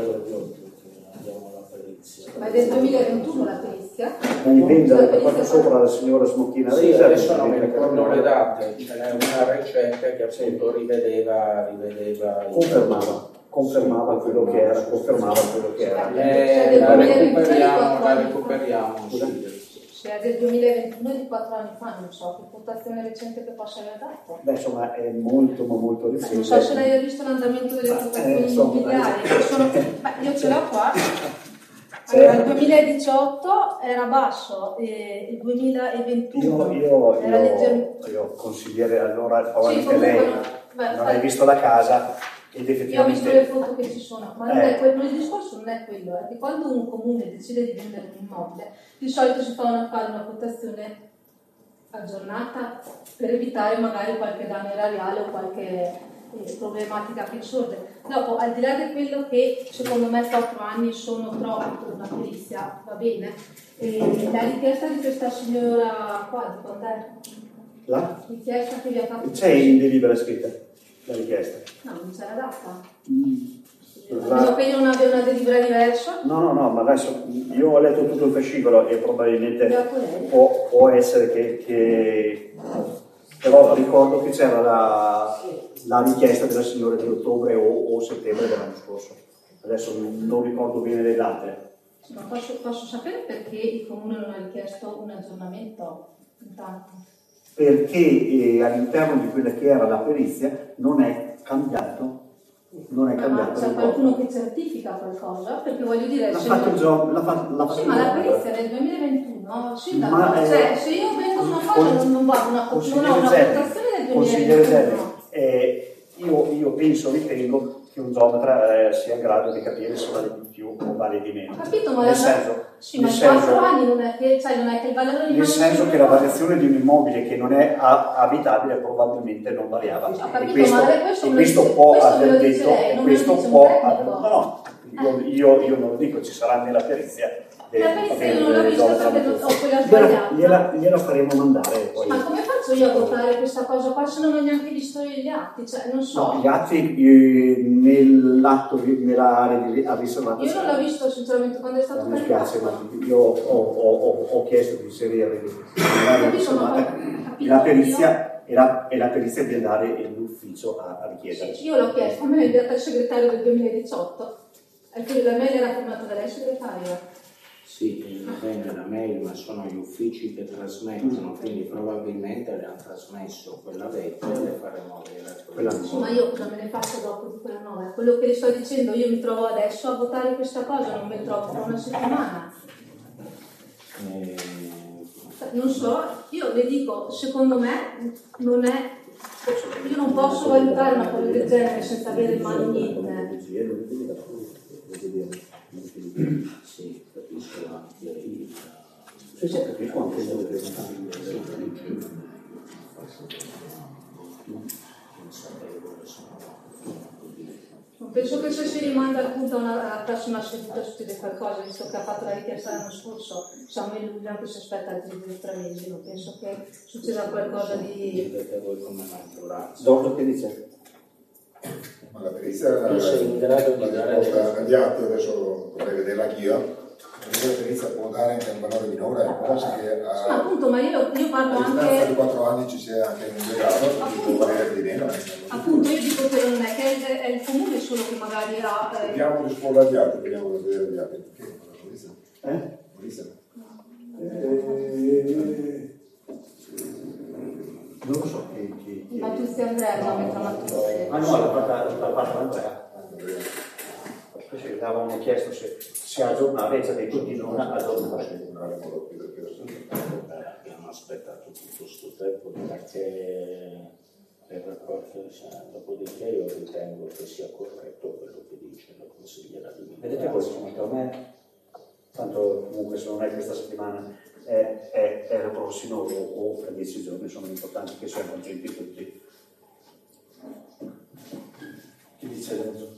abbiamo la perizia. Ma è del duemilaventuno la perizia? Mi vende qua sopra la signora Smocchina Sì, Resa. adesso non mi ricordo le date, ce n'è una recente che appunto rivedeva, rivedeva confermava, confermava quello che era, confermava quello che era. Eh, la recuperiamo, la recuperiamo. Se è del duemilaventuno di quattro anni fa, non so che quotazione recente che possa aver dato. Beh, insomma, è molto, ma molto recente. Non so se lei ha visto l'andamento delle quotazioni eh, immobiliari. Sono... Beh, io ce l'ho qua. Allora, il duemiladiciotto era basso e il duemilaventuno io, io, era io, leggermente... Io consigliere allora probabilmente sì, lei non, beh, non hai visto la casa ed effettivamente... Io ho visto le foto che ci sono, ma non eh. è quello, il discorso non è quello, è che quando un comune decide di vendere un immobile, di solito si fa una, fare una quotazione aggiornata per evitare magari qualche danno erariale o qualche eh, problematica che sorge. Dopo, al di là di quello che secondo me quattro anni sono troppo per una perizia, va bene, e la richiesta di questa signora qua, di quando è? La? Richiesta che vi ha fatto... C'è in delibera scritta la richiesta? No, non c'è la data. Mm. La... che io non avevo una delibera diversa? No, no, no, ma adesso io ho letto tutto il fascicolo e probabilmente può, può essere che, che... Però ricordo che c'era la, la richiesta della signora di ottobre o, o settembre dell'anno scorso. Adesso non, non ricordo bene le date. Ma posso, posso sapere perché il comune non ha richiesto un aggiornamento intanto? Perché eh, all'interno di quella che era la perizia non è cambiato. Non è ma cambiato. C'è qualcuno che certifica qualcosa? Perché voglio dire... L'ha fatto il gioco. L'ha fatto, l'ha fatto sì, ma la perizia è del duemilaventuno. Sì, da ma, eh, cioè, se io vengo una cosa non, non va una, non ho una quotazione del Consigliere Zelli, duemilaventuno. Eh, io, io penso, ritengo che un geometra eh, sia in grado di capire se vale di più o vale di meno. Ho capito, ma nel la... senso, sì, ma in quattro anni non è che, cioè, non è che il valore rimane... Nel senso che la variazione di un immobile che non è a, abitabile probabilmente non variava. Ho capito, e questo, ma questo, e questo dice, può questo aver me lo detto, dice lei, e non me lo questo dice un può tecnico. aver, no, no, io, io, io non lo dico, ci sarà nella perizia. La perizia io non l'ho vista perché non ho quella sbagliata. Gliela, gliela faremo mandare poi. Ma come faccio io a votare questa cosa qua se non ho neanche visto gli atti? Cioè, non so. No, gli atti eh, nell'atto, nell'area di riservata. Io non l'ho visto sinceramente quando è stato Mi spiace, ma caricato. io ho, ho, ho, ho chiesto di inserire nell'area riservata. La perizia e la, e la perizia di andare l'ufficio a, a richiedere. Sì, io l'ho chiesto, a me l'ha inviata il segretario del duemiladiciotto. E la mail era firmata da lei, segretario. Sì, va bene la mail, ma sono gli uffici che trasmettono, quindi probabilmente le hanno trasmesso quella vecchia e le faremo avere quella Sì, ma io cosa me ne faccio dopo di quella nuova? Quello che le sto dicendo, io mi trovo adesso a votare questa cosa, non mi trovo tra una settimana. eh, Non so, io le dico, secondo me non è, io non posso valutare una cosa del genere senza avere in mano niente. sì, capisco anche il Sì, sì, capisco anche il Penso che se si rimanda appunto alla prossima seduta succede qualcosa, visto che ha fatto la richiesta l'anno scorso, siamo in luglio anche se aspetta altri due o tre mesi, non penso che succeda qualcosa di... vedete voi come maggioranza. Dopo che dice? Ma la perizia Tu sei in grado di la dare risposta delle- agli atti, adesso dovrei vederla anch'io. La perizia può dare anche un valore minore, però se che Sì, a, appunto, ma io, io parlo a distanza di anche... quattro anni ci sia anche un degrado, quindi può valere di meno. Appunto, io dico che non è, che è, è il comune solo che magari ha... Eh, Vediamo di esporre agli atti, vediamo di vedere gli atti. Perché? La perizia? Eh? Perizia? Eh, non lo so chi... chi, chi... Matuzzi Andrea, la metà Matuzzi. Ah no, l'ha fatta, l'ha fatta Andrea. Sì, avevamo chiesto se si aggiornava, invece ha detto di non aggiornare. Abbiamo aspettato tutto questo tempo perché per raccogliere, dopodiché io ritengo che sia corretto quello che dice la consigliera di Vedete voi, secondo me, tanto comunque se non è questa settimana, è, è, è la prossima o, o fra dieci giorni, sono importanti che siano contenti tutti. Chi dice Lorenzo?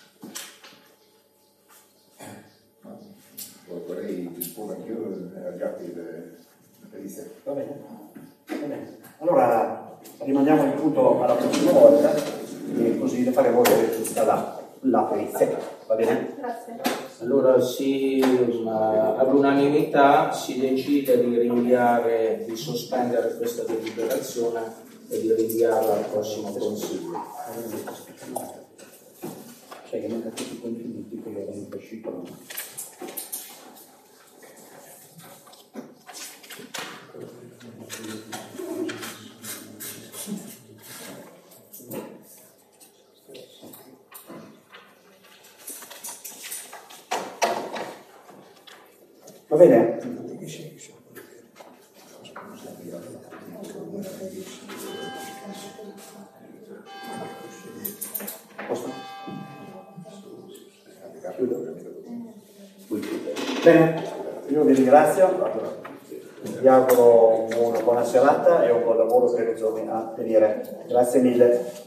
Vorrei disporre anch'io agli atti delle perizie. Va bene. Va bene. Allora rimandiamo il punto alla prossima volta e così le faremo vedere tutta la, la perizia. Va bene? Grazie. Allora si, ma, all'unanimità si decide di rinviare, di sospendere questa deliberazione e di rinviarla al prossimo consiglio. Cioè che non capisco i contenuti che erano usciti. Va bene? Posto? Bene, io vi ringrazio, vi auguro una buona serata e un buon lavoro per i giorni a venire. Grazie mille.